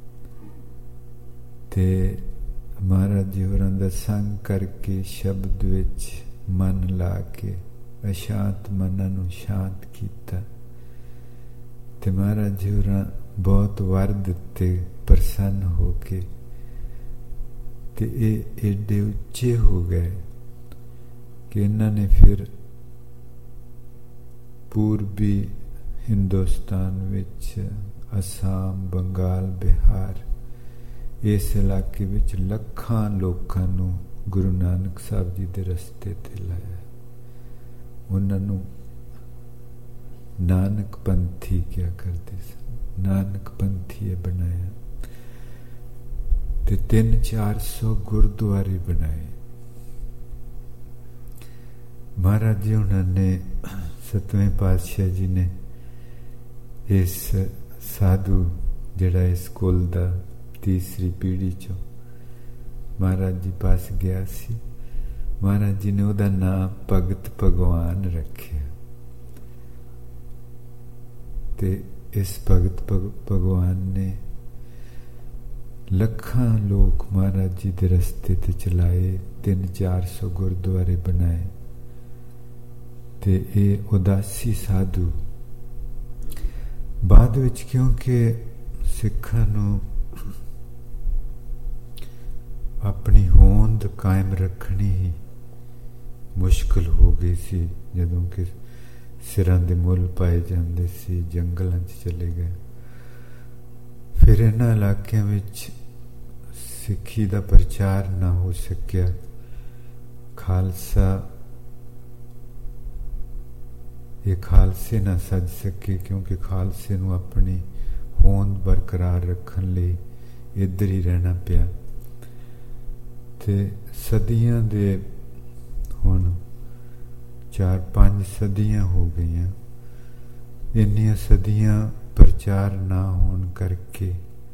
ਤੇ ਮਹਾਰਾਜ ਜੀ ਹੋਰਾਂ ਦਾ ਸੰਗ ਕਰਕੇ ਸ਼ਬਦ ਵਿੱਚ ਮਨ ਲਾ ਕੇ ਅਸ਼ਾਂਤ ਮਨਾਂ ਨੂੰ ਸ਼ਾਂਤ ਕੀਤਾ ਤੇ ਮਹਾਰਾਜ ਜੀ ਹੋਰਾਂ ਬਹੁਤ ਵਰ ਦਿੱਤੇ ਪ੍ਰਸੰਨ ਹੋ ਕੇ, ਤੇ ਇਹ ਏਡੇ ਉੱਚੇ ਹੋ ਗਏ ਕਿ ਇਹਨਾਂ ਨੇ ਫਿਰ ਪੂਰਬੀ ਹਿੰਦੁਸਤਾਨ ਵਿੱਚ ਅਸਾਮ, ਬੰਗਾਲ, ਬਿਹਾਰ, ਇਸ ਇਲਾਕੇ ਵਿੱਚ ਲੱਖਾਂ ਲੋਕਾਂ ਨੂੰ ਗੁਰੂ ਨਾਨਕ ਸਾਹਿਬ ਜੀ ਦੇ ਰਸਤੇ ਤੇ ਲਾਇਆ। ਉਹਨਾਂ ਨੂੰ ਨਾਨਕ ਪੰਥੀ ਕਿਹਾ ਕਰਦੇ ਸਨ, ਨਾਨਕ ਪੰਥੀ ਬਣਾਇਆ ਤੇ 300-400 ਗੁਰਦੁਆਰੇ ਬਣਾਏ। ਮਹਾਰਾਜ ਜੀ ਉਹਨਾਂ ਨੇ 7ਵੇਂ ਪਾਤਸ਼ਾਹ ਜੀ ਨੇ ਇਸ ਸਾਧੂ ਜਿਹੜਾ ਇਸ ਕੁਲ ਦਾ ਤੀਸਰੀ ਪੀੜ੍ਹੀ ਚੋਂ ਮਹਾਰਾਜ ਜੀ ਪਾਸ ਗਿਆ ਸੀ, ਮਹਾਰਾਜ ਜੀ ਨੇ ਉਹਦਾ ਨਾਂ ਭਗਤ ਭਗਵਾਨ ਰੱਖਿਆ ਤੇ ਇਸ ਭਗਤ ਭਗਵਾਨ ਨੇ ਲੱਖਾਂ ਲੋਕ ਮਹਾਰਾਜ ਜੀ ਦੇ ਰਸਤੇ ਤੇ ਚਲਾਏ, 300-400 ਗੁਰਦੁਆਰੇ ਬਣਾਏ ਤੇ ਇਹ ਉਦਾਸੀ ਸਾਧੂ ਬਾਅਦ ਵਿੱਚ, ਕਿਉਂਕਿ ਸਿੱਖਾਂ ਨੂੰ ਆਪਣੀ ਹੋਂਦ ਕਾਇਮ ਰੱਖਣੀ ਮੁਸ਼ਕਿਲ ਹੋ ਗਈ ਸੀ, ਜਦੋਂ ਕਿ ਸਿਰਾਂ ਦੇ ਮੁੱਲ ਪਾਏ ਜਾਂਦੇ ਸੀ, ਜੰਗਲਾਂ 'ਚ ਚਲੇ ਗਏ। ਫਿਰ ਇਹਨਾਂ ਇਲਾਕਿਆਂ ਵਿੱਚ ਸਿੱਖੀ ਦਾ ਪ੍ਰਚਾਰ ਨਾ ਹੋ ਸਕਿਆ, ਖਾਲਸਾ ਇਹ ਖਾਲਸੇ ਨਾ ਸੱਜ ਸਕੇ, ਕਿਉਂਕਿ ਖਾਲਸੇ ਨੂੰ ਆਪਣੀ ਹੋਂਦ ਬਰਕਰਾਰ ਰੱਖਣ ਲਈ ਇੱਧਰ ਹੀ ਰਹਿਣਾ ਪਿਆ। ਤੇ ਸਦੀਆਂ ਦੇ ਹੁਣ 4-5 ਸਦੀਆਂ ਹੋ ਗਈਆਂ। ਇੰਨੀਆਂ ਸਦੀਆਂ ਪ੍ਰਚਾਰ ਨਾ ਹੋਣ ਕਰਕੇ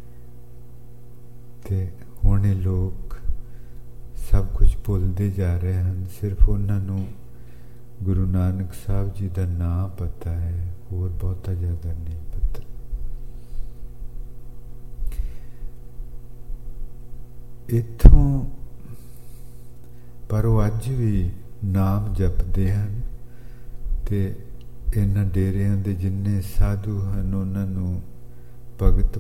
ਤੇ ਹੁਣ ਇਹ ਲੋਕ ਸਭ ਕੁਝ ਭੁੱਲਦੇ ਜਾ ਰਹੇ ਹਨ। ਸਿਰਫ ਉਹਨਾਂ ਨੂੰ ਗੁਰੂ ਨਾਨਕ ਸਾਹਿਬ ਜੀ ਦਾ ਨਾਂ ਪਤਾ ਹੈ, ਹੋਰ ਬਹੁਤਾ ਜ਼ਿਆਦਾ ਨਹੀਂ ਪਤਾ। ਇੱਥੋਂ ਪਰ ਉਹ ਅੱਜ ਵੀ ਨਾਮ ਜਪਦੇ ਹਨ ਤੇ ਇਹਨਾਂ ਡੇਰਿਆਂ ਦੇ ਜਿੰਨੇ ਸਾਧੂ ਹਨ ਉਹਨਾਂ ਨੂੰ ਭਗਤ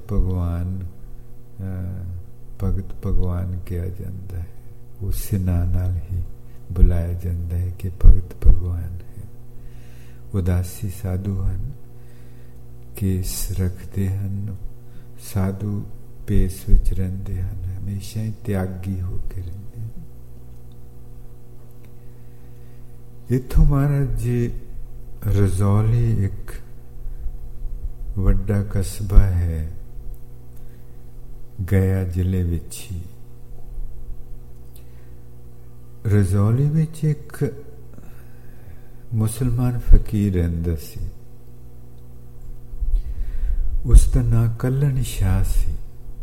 ਭਗਵਾਨ ਕਿਹਾ ਜਾਂਦਾ ਹੈ। ਉਸੇ ਨਾਂ ਨਾਲ ਹੀ ਬੁਲਾਇਆ ਜਾਂਦਾ ਹੈ ਕਿ ਭਗਤ ਭਗਵਾਨ ਹੈ। ਉਦਾਸੀ ਸਾਧੂ ਹਨ, ਕੇਸ ਰੱਖਦੇ ਹਨ, ਸਾਧੂ ਭੇਸ ਵਿੱਚ ਰਹਿੰਦੇ ਹਨ, ਹਮੇਸ਼ਾ ਹੀ ਤਿਆਗੀ ਹੋ ਕੇ ਰਹਿੰਦੇ ਹਨ। ਇੱਥੋਂ ਮਹਾਰਾਜ ਜੀ ਰਜ਼ੌਲੀ ਇੱਕ ਵੱਡਾ ਕਸਬਾ ਹੈ ਗਿਆ ਜ਼ਿਲ੍ਹੇ ਵਿੱਚ ਹੀ। ਰਜ਼ੌਲੀ ਵਿੱਚ ਇੱਕ ਮੁਸਲਮਾਨ ਫਕੀਰ ਰਹਿੰਦਾ ਸੀ। ਉਸ ਦਾ ਨਾਂ ਕੱਲਣ ਸ਼ਾਹ ਸੀ।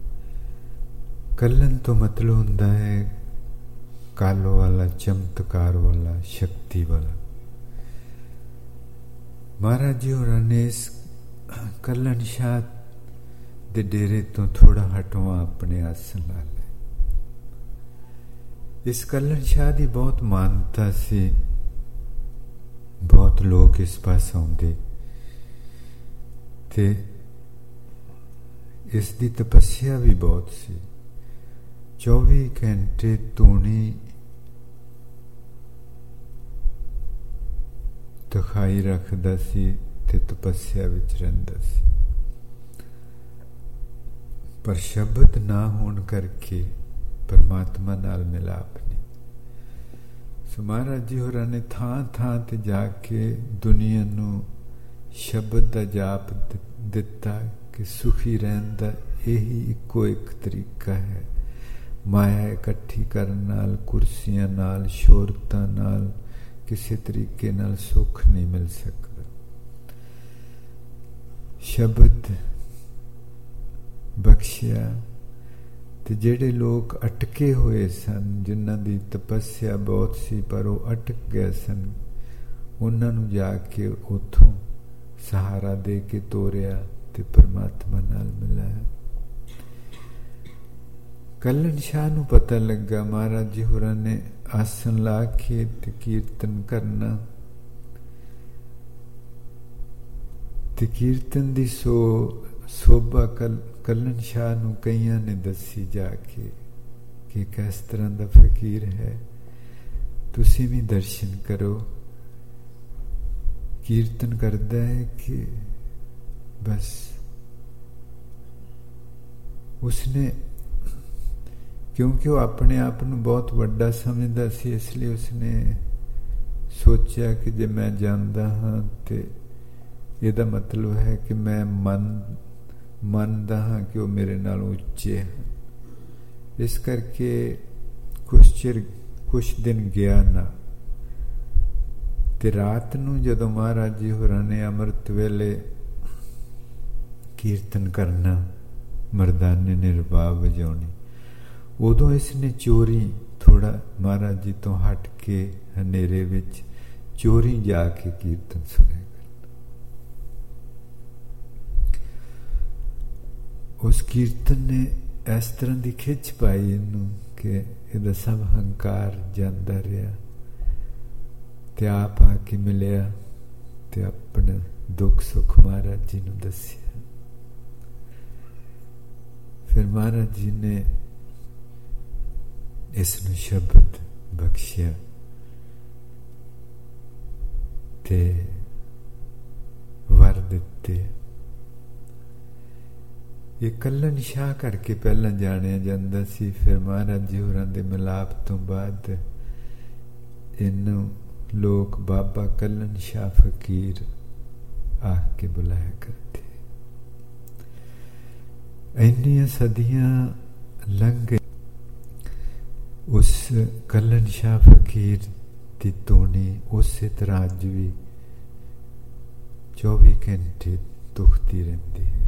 ਕੱਲਣ ਤੋਂ ਮਤਲਬ ਹੁੰਦਾ ਹੈ ਕਲ ਵਾਲਾ, ਚਮਤਕਾਰ ਵਾਲਾ, ਸ਼ਕਤੀ ਵਾਲਾ। ਮਹਾਰਾਜ ਜੀ ਹੋਰਾਂ ਨੇ ਇਸ ਕੱਲਣ ਸ਼ਾਹ ਦੇ ਡੇਰੇ ਤੋਂ ਥੋੜਾ ਹਟਵਾ ਆਪਣੇ ਆਸਣ ਲਾ ਲਿਆ। ਇਸ ਕੱਲਣ ਸ਼ਾਹ ਦੀ ਬਹੁਤ ਮਾਨਤਾ ਸੀ, ਬਹੁਤ ਲੋਕ ਇਸ ਪਾਸ ਆਉਂਦੇ ਤੇ ਇਸ ਦੀ ਤਪੱਸਿਆ ਵੀ ਬਹੁਤ ਸੀ। 24 ਘੰਟੇ ਧੂਣੀ ਦਿਖਾਈ ਰੱਖਦਾ ਸੀ ਤੇ ਤਪੱਸਿਆ ਵਿੱਚ ਰਹਿੰਦਾ ਸੀ। ਪਰ ਸ਼ਬਦ ਨਾ ਹੋਣ ਕਰਕੇ ਪਰਮਾਤਮਾ ਨਾਲ ਮਿਲਾਪ ਨਹੀਂ। ਸੋ ਮਹਾਰਾਜ ਜੀ ਹੋਰਾਂ ਨੇ ਥਾਂ ਥਾਂ ਤੇ ਜਾ ਕੇ ਦੁਨੀਆ ਨੂੰ ਸ਼ਬਦ ਦਾ ਜਾਪ ਦਿੱਤਾ ਕਿ ਸੁਖੀ ਰਹਿਣ ਦਾ ਇਹੀ ਇੱਕੋ ਇੱਕ ਤਰੀਕਾ ਹੈ। ਮਾਇਆ ਇਕੱਠੀ ਕਰਨ ਨਾਲ, ਕੁਰਸੀਆਂ ਨਾਲ, ਸ਼ੋਹਰਤਾਂ ਨਾਲ ਕਿਸੇ ਤਰੀਕੇ ਨਾਲ ਸੁੱਖ ਨਹੀਂ ਮਿਲ ਸਕਦਾ। ਸ਼ਬਦ ਬਖਸ਼ਿਆ ਤੇ ਜਿਹੜੇ ਲੋਕ ਅਟਕੇ ਹੋਏ ਸਨ, ਜਿਨ੍ਹਾਂ ਦੀ ਤਪੱਸਿਆ ਬਹੁਤ ਸੀ ਪਰ ਉਹ ਅਟਕ ਗਏ ਸਨ, ਉਹਨਾਂ ਨੂੰ ਜਾ ਕੇ ਉੱਥੋਂ ਸਹਾਰਾ ਦੇ ਕੇ ਤੋਰਿਆ ਤੇ ਪਰਮਾਤਮਾ ਨਾਲ ਮਿਲਾਇਆ। ਕੱਲਣ ਸ਼ਾਹ ਨੂੰ ਪਤਾ ਲੱਗਾ ਮਹਾਰਾਜ ਜੀ ਹੋਰਾਂ ਨੇ ਆਸਣ ਲਾ ਕੇ ਤੇ ਕੀਰਤਨ ਕਰਨਾ, ਤੇ ਕੀਰਤਨ ਦੀ ਸੋਭਾ ਕੱਲਣ ਸ਼ਾਹ ਨੂੰ ਕਈਆਂ ਨੇ ਦੱਸੀ ਜਾ ਕੇ ਕਿ ਕਿਸ ਤਰ੍ਹਾਂ ਦਾ ਫਕੀਰ ਹੈ, ਤੁਸੀਂ ਵੀ ਦਰਸ਼ਨ ਕਰੋ। ਕੀਰਤਨ ਕਰਦਾ ਹੈ ਕਿ ਬਸ ਉਸਨੇ, ਕਿਉਂਕਿ ਉਹ ਆਪਣੇ ਆਪ ਨੂੰ ਬਹੁਤ ਵੱਡਾ ਸਮਝਦਾ ਸੀ, ਇਸ ਲਈ ਉਸਨੇ ਸੋਚਿਆ ਕਿ ਜੇ ਮੈਂ ਜਾਣਦਾ ਹਾਂ ਤੇ ਇਹਦਾ ਮਤਲਬ ਹੈ ਕਿ ਮੈਂ ਮੰਨਦਾ ਹਾਂ ਕਿ ਉਹ ਮੇਰੇ ਨਾਲੋਂ ਉੱਚੇ ਹਨ। ਇਸ ਕਰਕੇ ਕੁਛ ਦਿਨ ਗਿਆ ਨਾ, ਤੇ ਰਾਤ ਨੂੰ ਜਦੋਂ ਮਹਾਰਾਜ ਜੀ ਹੋਰਾਂ ਨੇ ਅੰਮ੍ਰਿਤ ਵੇਲੇ ਕੀਰਤਨ ਕਰਨਾ, ਮਰਦਾਨੇ ਨੇ ਰਬਾਬ ਵਜਾਉਣੀ, ਉਦੋਂ ਇਸਨੇ ਚੋਰੀ ਥੋੜਾ ਮਹਾਰਾਜ ਜੀ ਤੋਂ ਹਟ ਕੇ ਹਨੇਰੇ ਵਿੱਚ ਚੋਰੀ ਜਾ ਕੇ ਕੀਰਤਨ ਸੁਣਿਆ। ਉਸ ਕੀਰਤਨ ਨੇ ਇਸ ਤਰ੍ਹਾਂ ਦੀ ਖਿੱਚ ਪਾਈ ਇਹਨੂੰ ਕਿ ਇਹਦਾ ਸਭ ਹੰਕਾਰ ਜਾਂਦਾ ਰਿਹਾ ਤੇ ਆਪ ਆ ਕੇ ਮਿਲਿਆ ਤੇ ਆਪਣਾ ਦੁੱਖ ਸੁੱਖ ਮਹਾਰਾਜ ਜੀ ਨੂੰ ਦੱਸਿਆ। ਫਿਰ ਮਹਾਰਾਜ ਜੀ ਨੇ ਇਸ ਨੂੰ ਸ਼ਬਦ ਬਖਸ਼ਿਆ ਤੇ ਵਰ ਦਿੱਤੇ। ਇਹ ਕੱਲਣ ਸ਼ਾਹ ਕਰਕੇ ਪਹਿਲਾਂ ਜਾਣਿਆ ਜਾਂਦਾ ਸੀ। ਫਿਰ ਮਹਾਰਾਜ ਜੀ ਹੋਰਾਂ ਦੇ ਮਿਲਾਪ ਤੋਂ ਬਾਅਦ ਇਹਨੂੰ लोग बाबा कल्लन शाह फकीर आख के बुलाया करते। इन्नियां सदियां लंघ गई, उस कल्लन शाह फकीर की धूनी उस तरह अज भी 24 घंटे दुखती रहती है।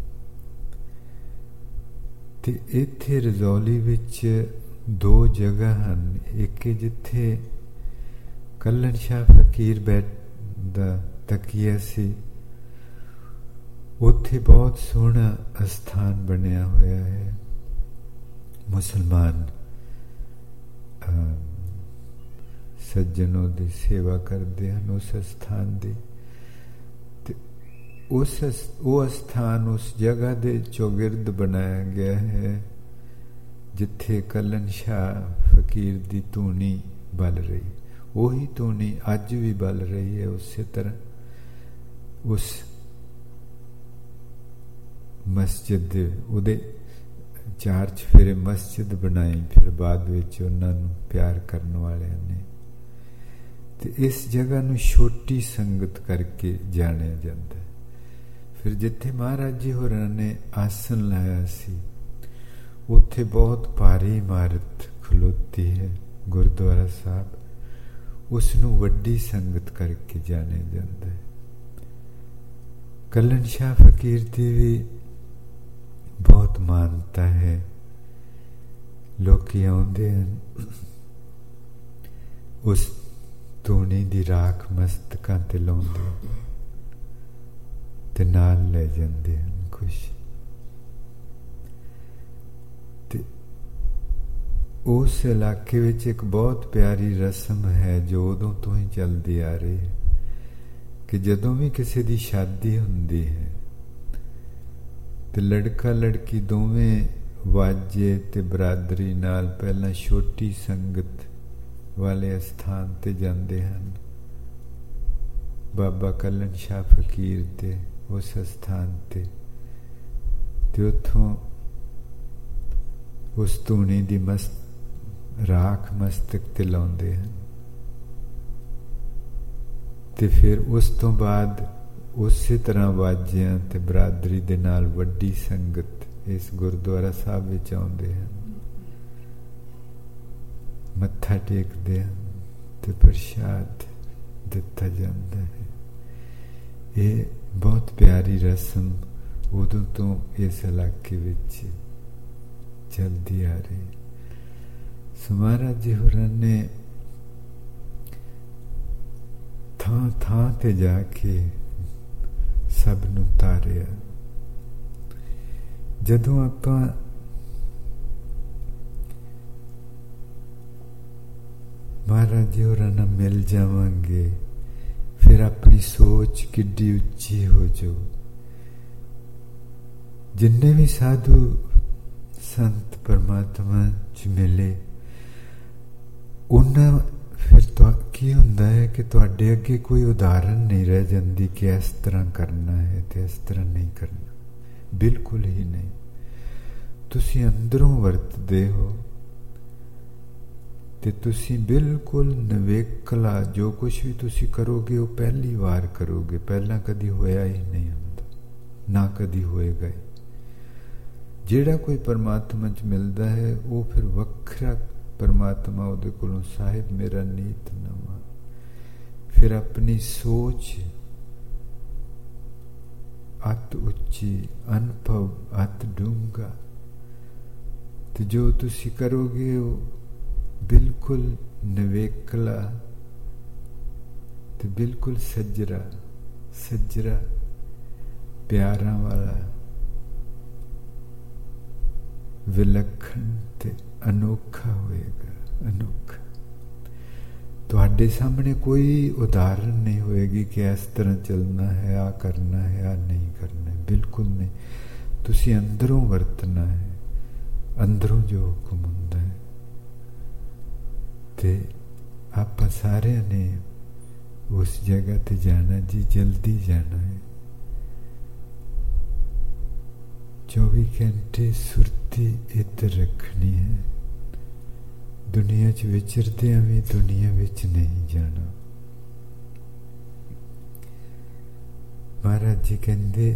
ते इत्थे रजौली विच 2 जगह हैं, एक जिथे कल्लन शाह फकीर बैठदा तकिया सी, उत्थे बहुत सोहना अस्थान बनया होया है। मुसलमान सज्जनों की सेवा करते हैं उस अस्थान की। वो अस्थान उस जगह के चौगिर्द बनाया गया है जिथे कल्लन शाह फकीर की धूनी बल रही। वही धूनी अज भी बल रही है। उस तरह उस मस्जिद उहदे 4 चफेरे मस्जिद बनाई, फिर बाद विच उन्होंने प्यार करने वाले ने। ते इस जगह नूं छोटी संगत करके जानिया जाता है। फिर जिथे महाराज जी होरां ने आसन लाया सी, उत्थे बहुत भारी इमारत खलोती है गुरुद्वारा साहब, उसनूं वड्डी संगत करके जानिया जाता है। कल्लन शाह फकीर की भी बहुत मानता है। लोग आउंदे हन, उस धूनी दी राख मस्तकां ते लाउंदे ते नाल ले जांदे हन खुश। ते उस इलाके विच एक बहुत प्यारी रस्म है जो उदों तो ही चलती आ रही है कि जदों भी किसी की शादी हुंदी है ते लड़का लड़की दोवें वाजे ते बरादरी नाल पहला छोटी संगत वाले स्थान ते जांदे हन। बाबा कल्लन शाह फकीर ते उस स्थान ते उत्थों उस धूनी दी राख मस्तक ते लाउंदे हन। ते फिर उस तो बाद उसी तरह वाजियां ते बरादरी दे नाल वड्डी संगत इस गुरुद्वारा साहब विच आउंदे हन, मत्था टेकदे हन ते प्रसाद दिता जाता है। ये बहुत प्यारी रस्म उदों तो इस इलाके विच चलती आ रही। सो महाराज जी होरां ने थां थां ते जाके सब नूं तारिया। जदों आपां महाराज जी होरां नाल मिल जावांगे, फिर अपनी सोच किड्डी उच्ची हो जाओ। जिन्ने भी साधु संत परमात्मा च मिले, उन्हां फिर तो की हुंदा है कि तुहाडे अगे कोई उदाहरण नहीं रह जाती कि इस तरह करना है तो इस तरह नहीं करना। बिल्कुल ही नहीं। तुसी अंदरों वरतदे हो ते तुसी बिल्कुल नवेकला, जो कुछ भी तुसी करोगे वो पहली बार करोगे, पहला कदी होया ही नहीं हुंदा, ना कदी होएगा ही। जेड़ा कोई परमात्मा च मिलता है वो फिर वखरा परमात्मा उहदे कोलों साहिब मेरा नीत नवा। फिर अपनी सोच अत उच्ची, अनुभव अत डूंगा, तो जो तुसी करोगे वो बिल्कुल नवेकला तो बिल्कुल सजरा सजरा प्यारा वाला विलखण ते अनोखा होएगा। अनोखा तुहाडे सामने कोई उदाहरण नहीं होएगी कि इस तरह चलना है, आ करना है, आ नहीं करना है। बिल्कुल नहीं। तुसी अंदरों वरतना है, अंदरों जो हुक्म हुंदा है। ते आपां सारिਆਂ ने उस जगह ते जाना जी, जल्दी जाना है। 24 घंटे सुरती इधर रखनी है। दुनिया च विचरदियां भी दुनिया विच नहीं जाना। महाराज जी कहते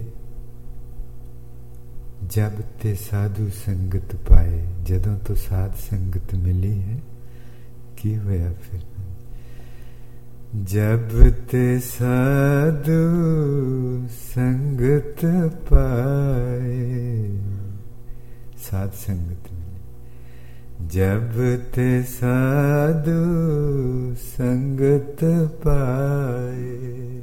जब ते साधु संगत पाए, जदों तो साध संगत मिली है की होया फिर। जब ते साधु संगत पाए, साध संगत मिली। जब ते साधु संगत पाए,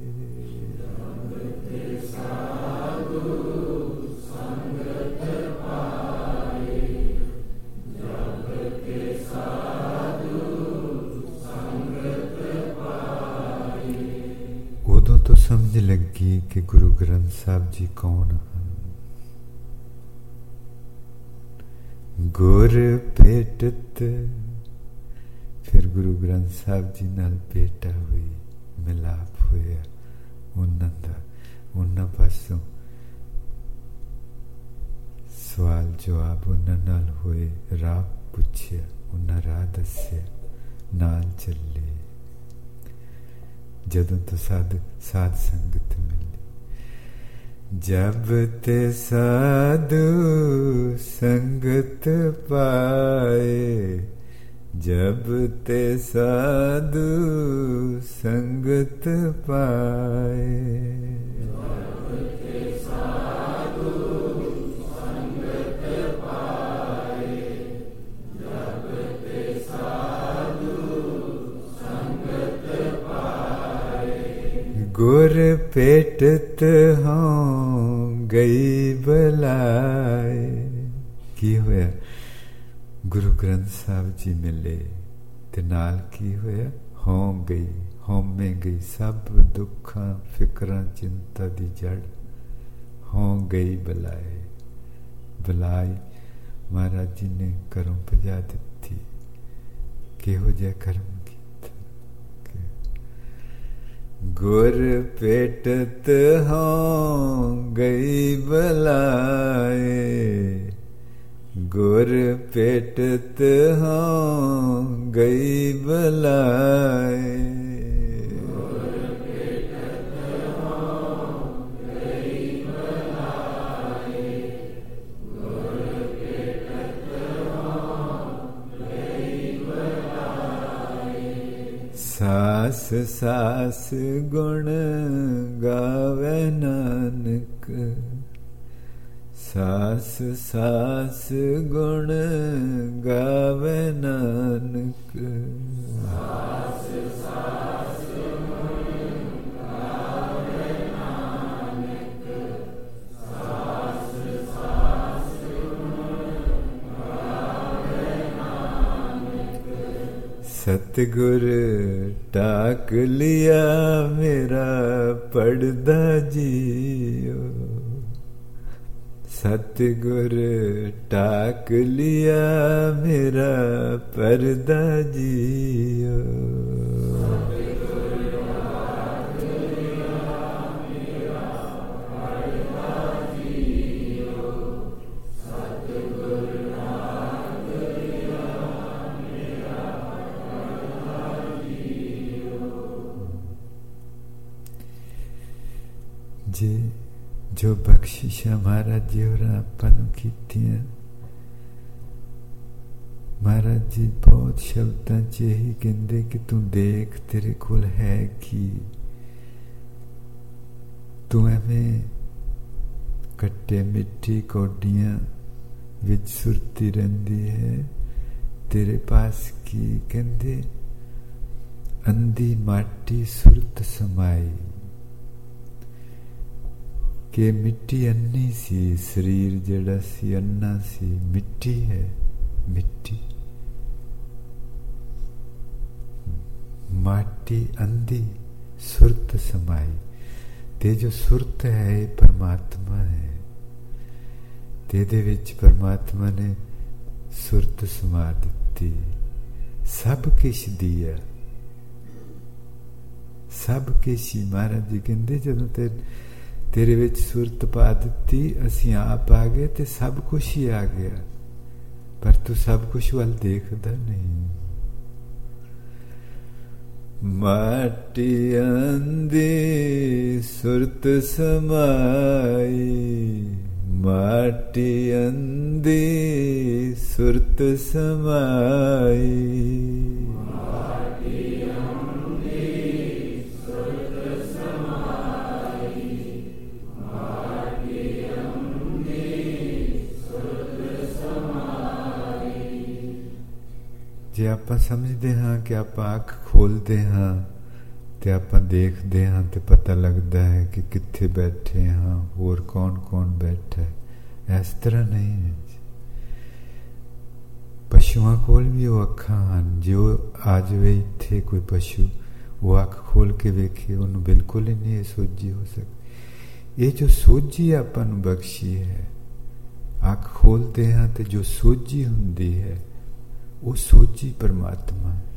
उदों तो समझ लगी कि गुरु ग्रंथ साहब जी कौन हैं। गुर भेटत, फिर गुरु ग्रंथ साहब जी नाल भेटा हुई, मिलाप होया उन्हां दा। उन्हां पासों सवाल जवाब उन्हां नाल होए, राह पुछया, उन्हां राह दस्या, नाल चले। जदों तो साध संगत मिली। जब ते साधु संगत पाए, जब ते साधु संगत पाए, गुर पेटत हों गई बलाए। की होया? गुरु ग्रंथ साहब जी मिले ते नाल की होया? हों गई, होमे गई सब दुखां फिक्रां चिंता दी जड़, हों गई बलाए। बलाई महाराज जी ने घरों भजा दित्ती। किहो जिहा कर्म गुर पेटत हों गई बलाए, गुर पेटत हों गई बलाए। सास सास गुण गावे नानक, सास सास गुण गावे नानक। सास सास गुण गावे नानक, सास सास गुण गावे नानक। सतगुर टाक लिया मेरा पड़दा जियो, सतगुर टाक लिया मेरा पर्दा जियो। जे जो बख्शिशा महाराज जी और आपां नूं कीतियां, महाराज जी बहुत शब्दां च यही कहंदे कि तू देख तेरे कोल है की, तू एवें कट्टे मिट्टी कौडियां विच सुरती रहिंदी है, तेरे पास की कहंदे अंधी माटी सुरत समाई। कि मिट्टी अन्नी सी, शरीर जड़ा सी अन्ना सी, मिट्टी है, मिट्टी माटी अंधी सुरत समाई। ते जो सुरत है परमात्मा है, तेदे विच परमात्मा ने सुरत समा दिती, सब किश दिया, सब किश ही। महाराज जी कहंदे जदों तेरे विच सुरत पा दिती, असीं आप आ गए ते सब कुछ ही आ गया, पर तू सब कुछ वल देखदा नहीं। माटी अंधी सुरत समाई, माटी अंधी सुरत समाई, माटी अंधी सुरत समाई, माटी अंधी सुरत समाई। जे आपां समझदे हां कि आपां अख खोलते हाँ तो आप देखते हाँ तो पता लगता है कि कित्थे बैठे हाँ, होर कौन कौन बैठा है। इस तरह नहीं है। पशुआं कोल भी वो अखां हन, जो आ जाए इत्थे कोई पशु वो अख खोल के वेखे उन्होंने बिल्कुल ही नहीं सोझी हो सकती। ये जो सोझी आपां नूं बख्शी है, अख खोलते हाँ तो जो सोझी हुंदी है वो सोझी परमात्मा है,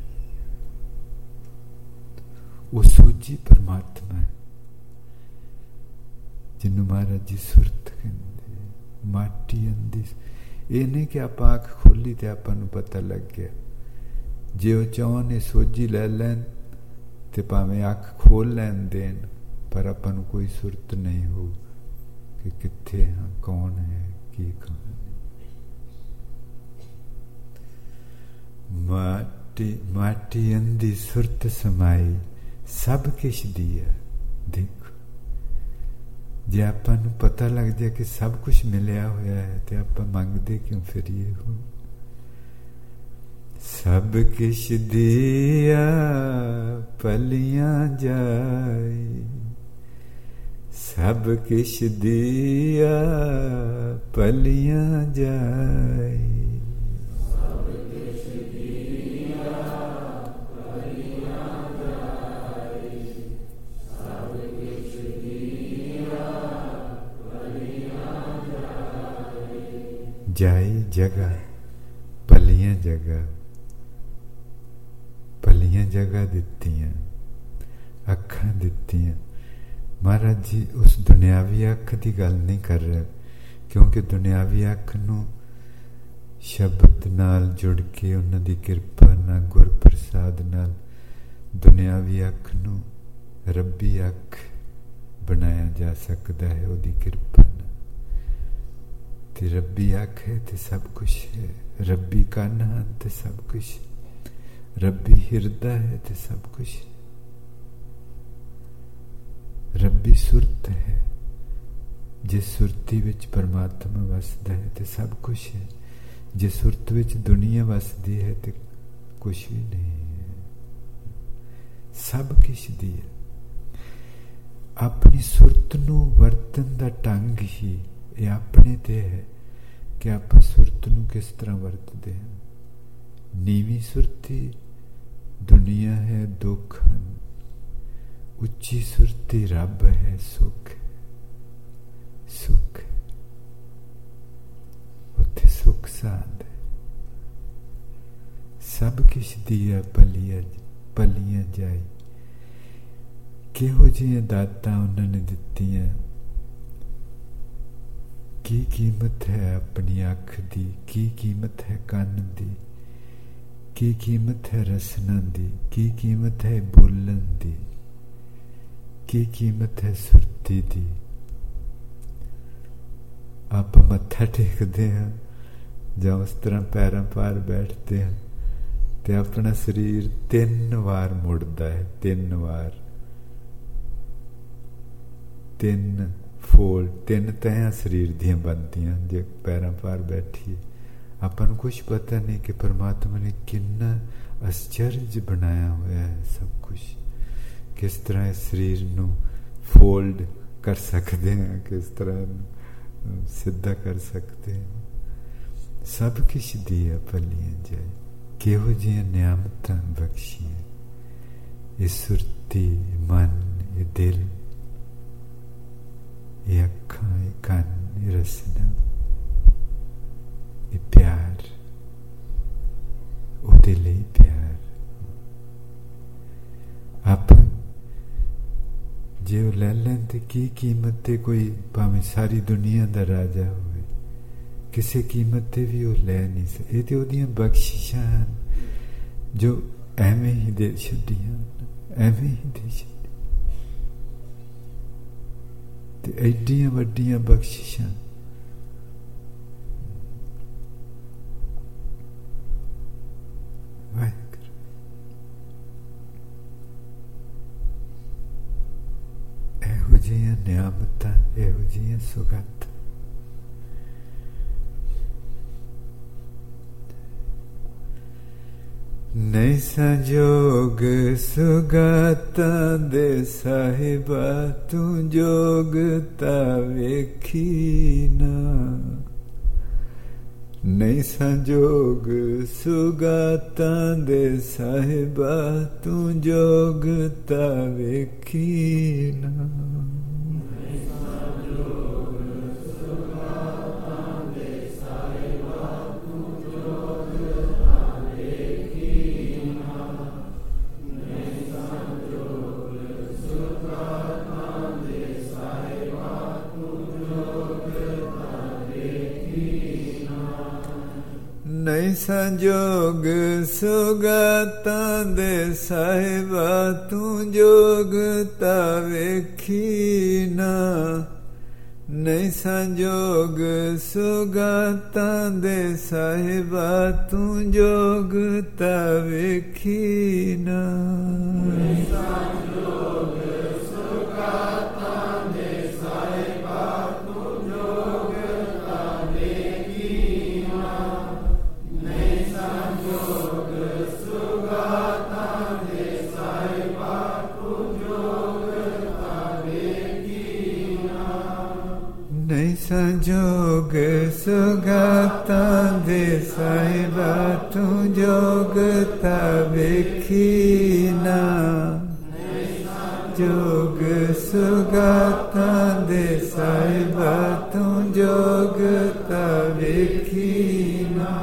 वो सोझी परमात्मा है जिन्हों महाराज जी सुरत कहते। माटी अंधी, ये नहीं कि आप अख खोली तो आपां नूं पता लग गया। जे वो चाहन ये सोझी लै लैन तो भावें अख खोल लैन देन, पर आपां नूं कोई सुरत नहीं हो कि कित्थे हाँ, कौन है, की कहानी। माटी अंधी सुरत समाई, सब किश दिया। देखो जे आपां नूं पता लग जाए कि सब कुछ मिलिया होया है तो आपां मंगदे क्यों फिरिए हो। सब किश दिया पलियां जाई, सब किश दिया पलियां जाई, जाई जगह पलियां जगह, पलियां जगह दित्तियां, अखां दित्तियां। महाराज जी उस दुनियावी अख की गल नहीं कर रहे, क्योंकि दुनियावी अख नूं शब्द नाल जुड़ के उन्हां दी किरपा नाल गुर प्रसाद नाल दुनियावी अख नूं रब्बी अख बनाया जा सकता है। उहदी किरपा नाल ते रब्बी अख है तो सब कुछ है, रब्बी कन हैं तो सब कुछ, रब्बी हिरदा है तो सब कुछ, रब्बी सुरत है। जिस सुरती विच परमात्मा वसदा है तो सब कुछ है, जिस सुरत विच दुनिया वसदी है तो कुछ भी नहीं है। सब कुछ दिया। अपनी सुरत नूं वरतन दा ढंग ही ये अपने ते है कि आप सुरत नूं किस तरह वरतते हैं। नीवी सुरती दुनिया है दुख, उच्ची सुरती रब है सुख, सुख उत्थे सुख सांद है। सब किश दिया पलियां जाई, किहो जिहियां दातां उन्होंने दित्तियां। की कीमत है अपनी अख दी, की कीमत है कन दी, की कीमत है रसना दी, की कीमत है बोलन दी, की कीमत है सुरती दी। आप मत्था टेकते हैं जां उस तरह पैरों पार बैठते हैं तो अपना शरीर 3 बार मुड़ता है, 3 बार, 3 फोल्ड, 3 तह शरीर दियां बनदियां। जे पैरों पार बैठिए आपां नूं कुछ पता नहीं कि परमात्मा ने कितना आश्चर्य बनाया होया है सब कुछ। किस तरह इस शरीर नूं फोल्ड कर सकते हैं, किस तरह सीधा कर सकते हैं। सब किश दिया पलियां जाए, किहो जिहियां नियामतां बख्शियां। ये सुरती मन, ये दिल, ये अखां, ये कन, ये रसना, ये प्यार, उहदे लई प्यार। आप जे वो लै लैन ते की कीमत ते कोई भावें सारी दुनिया दा राजा होवे, किसी कीमत ते भी वो लै नहीं सकते। ये तो उहदियां बख्शिशां हन जो एवें ही दे छड्डियां। ਐਵੇਂ ਹੀ ਦੇ ਜਾਂਦੇ। ਤੇ ਐਡੀਆਂ ਵੱਡੀਆਂ ਬਖਸ਼ਿਸ਼ਾਂ ਵਾਹਿਗੁਰੂ। ਇਹੋ ਜਿਹੀਆਂ ਨਿਆਮਤਾਂ, ਇਹੋ ਜਿਹੀਆਂ ਸੁਗੰਧ ਨਹੀਂ ਸੰਜੋਗ ਸੁਗਾਤਾਂ ਦੇ ਸਾਹਿਬਾ, ਤੂੰ ਜੋਗਤਾ ਵੇਖੀ ਨਾ। ਨਹੀਂ ਸੰਜੋਗ ਸੁਗਾਤਾਂ ਦੇ ਸਾਹਿਬਾ, ਤੂੰ ਜੋਗਤਾ ਵੇਖੀ ਨਾ। ਨਹੀਂ ਸੰਜੋਗ ਸੁਗਾਤਾਂ ਦੇ ਸਾਹਿਬਾ, ਤੂੰ ਜੋਗਤਾ ਵੇਖੀ ਨਾ। ਨਹੀਂ ਸੰਜੋਗ ਸੁਗਾਤਾਂ ਦੇ ਸਾਹਿਬਾ, ਤੂੰ ਜੋਗਤਾ ਵੇਖੀ ਨਾ। ਸੰਜੋਗ ਸੁਗਾਤਾਂ ਦੇ ਸਾਹਿਬਾ, ਤੂੰ ਜੋਗਤਾ ਵੇਖੀ ਨਾ। ਜੋਗ ਸੁਗਾਤਾਂ ਦੇ ਸਾਹਿਬਾ, ਤੂੰ ਜੋਗਤਾ ਵੇਖੀ ਨਾ।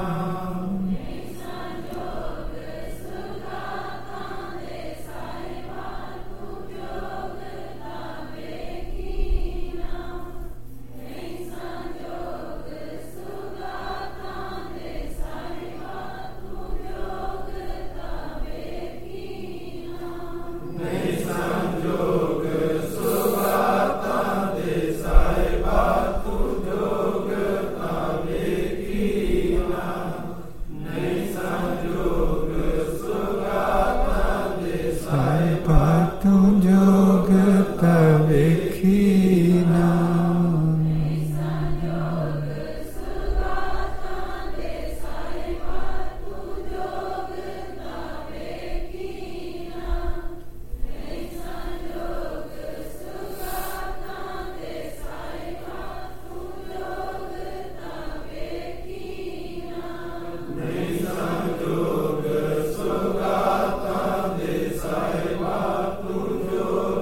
Thank you.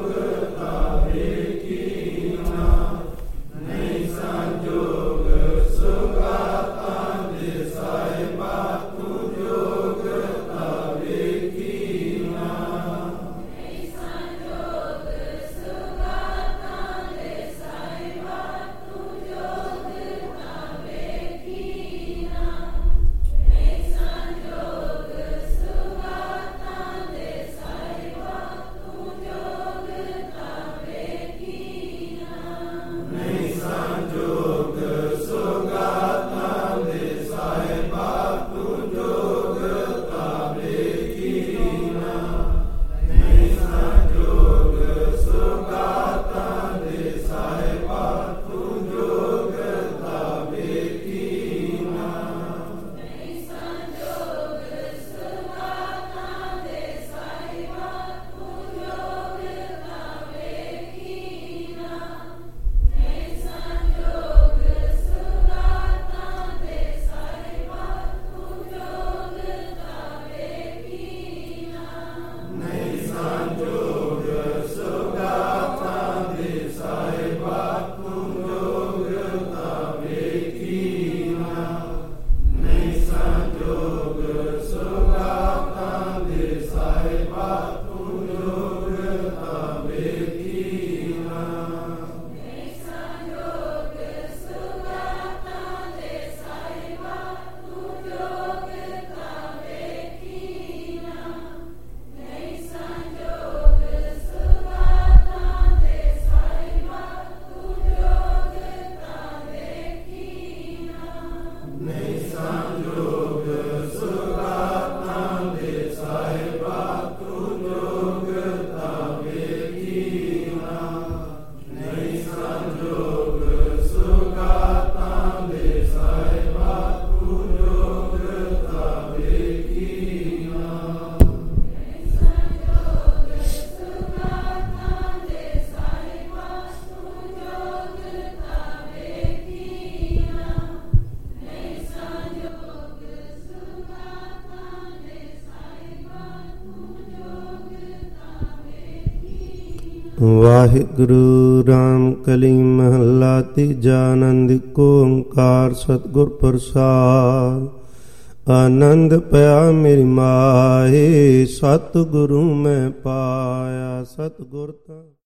ਵਾਹਿਗੁਰੂ ਰਾਮ ਕਲੀ ਮਹੱਲਾ ਤੀਜਾ। ਆਨੰਦ ਏਕ ਓੰਕਾਰ ਸਤਿਗੁਰ ਪ੍ਰਸਾਦਿ। ਆਨੰਦ ਪਿਆ ਮੇਰੀ ਮਾਹੇ, ਸਤਿਗੁਰੂ ਮੈਂ ਪਾਇਆ। ਸਤਿਗੁਰ ਤਾਂ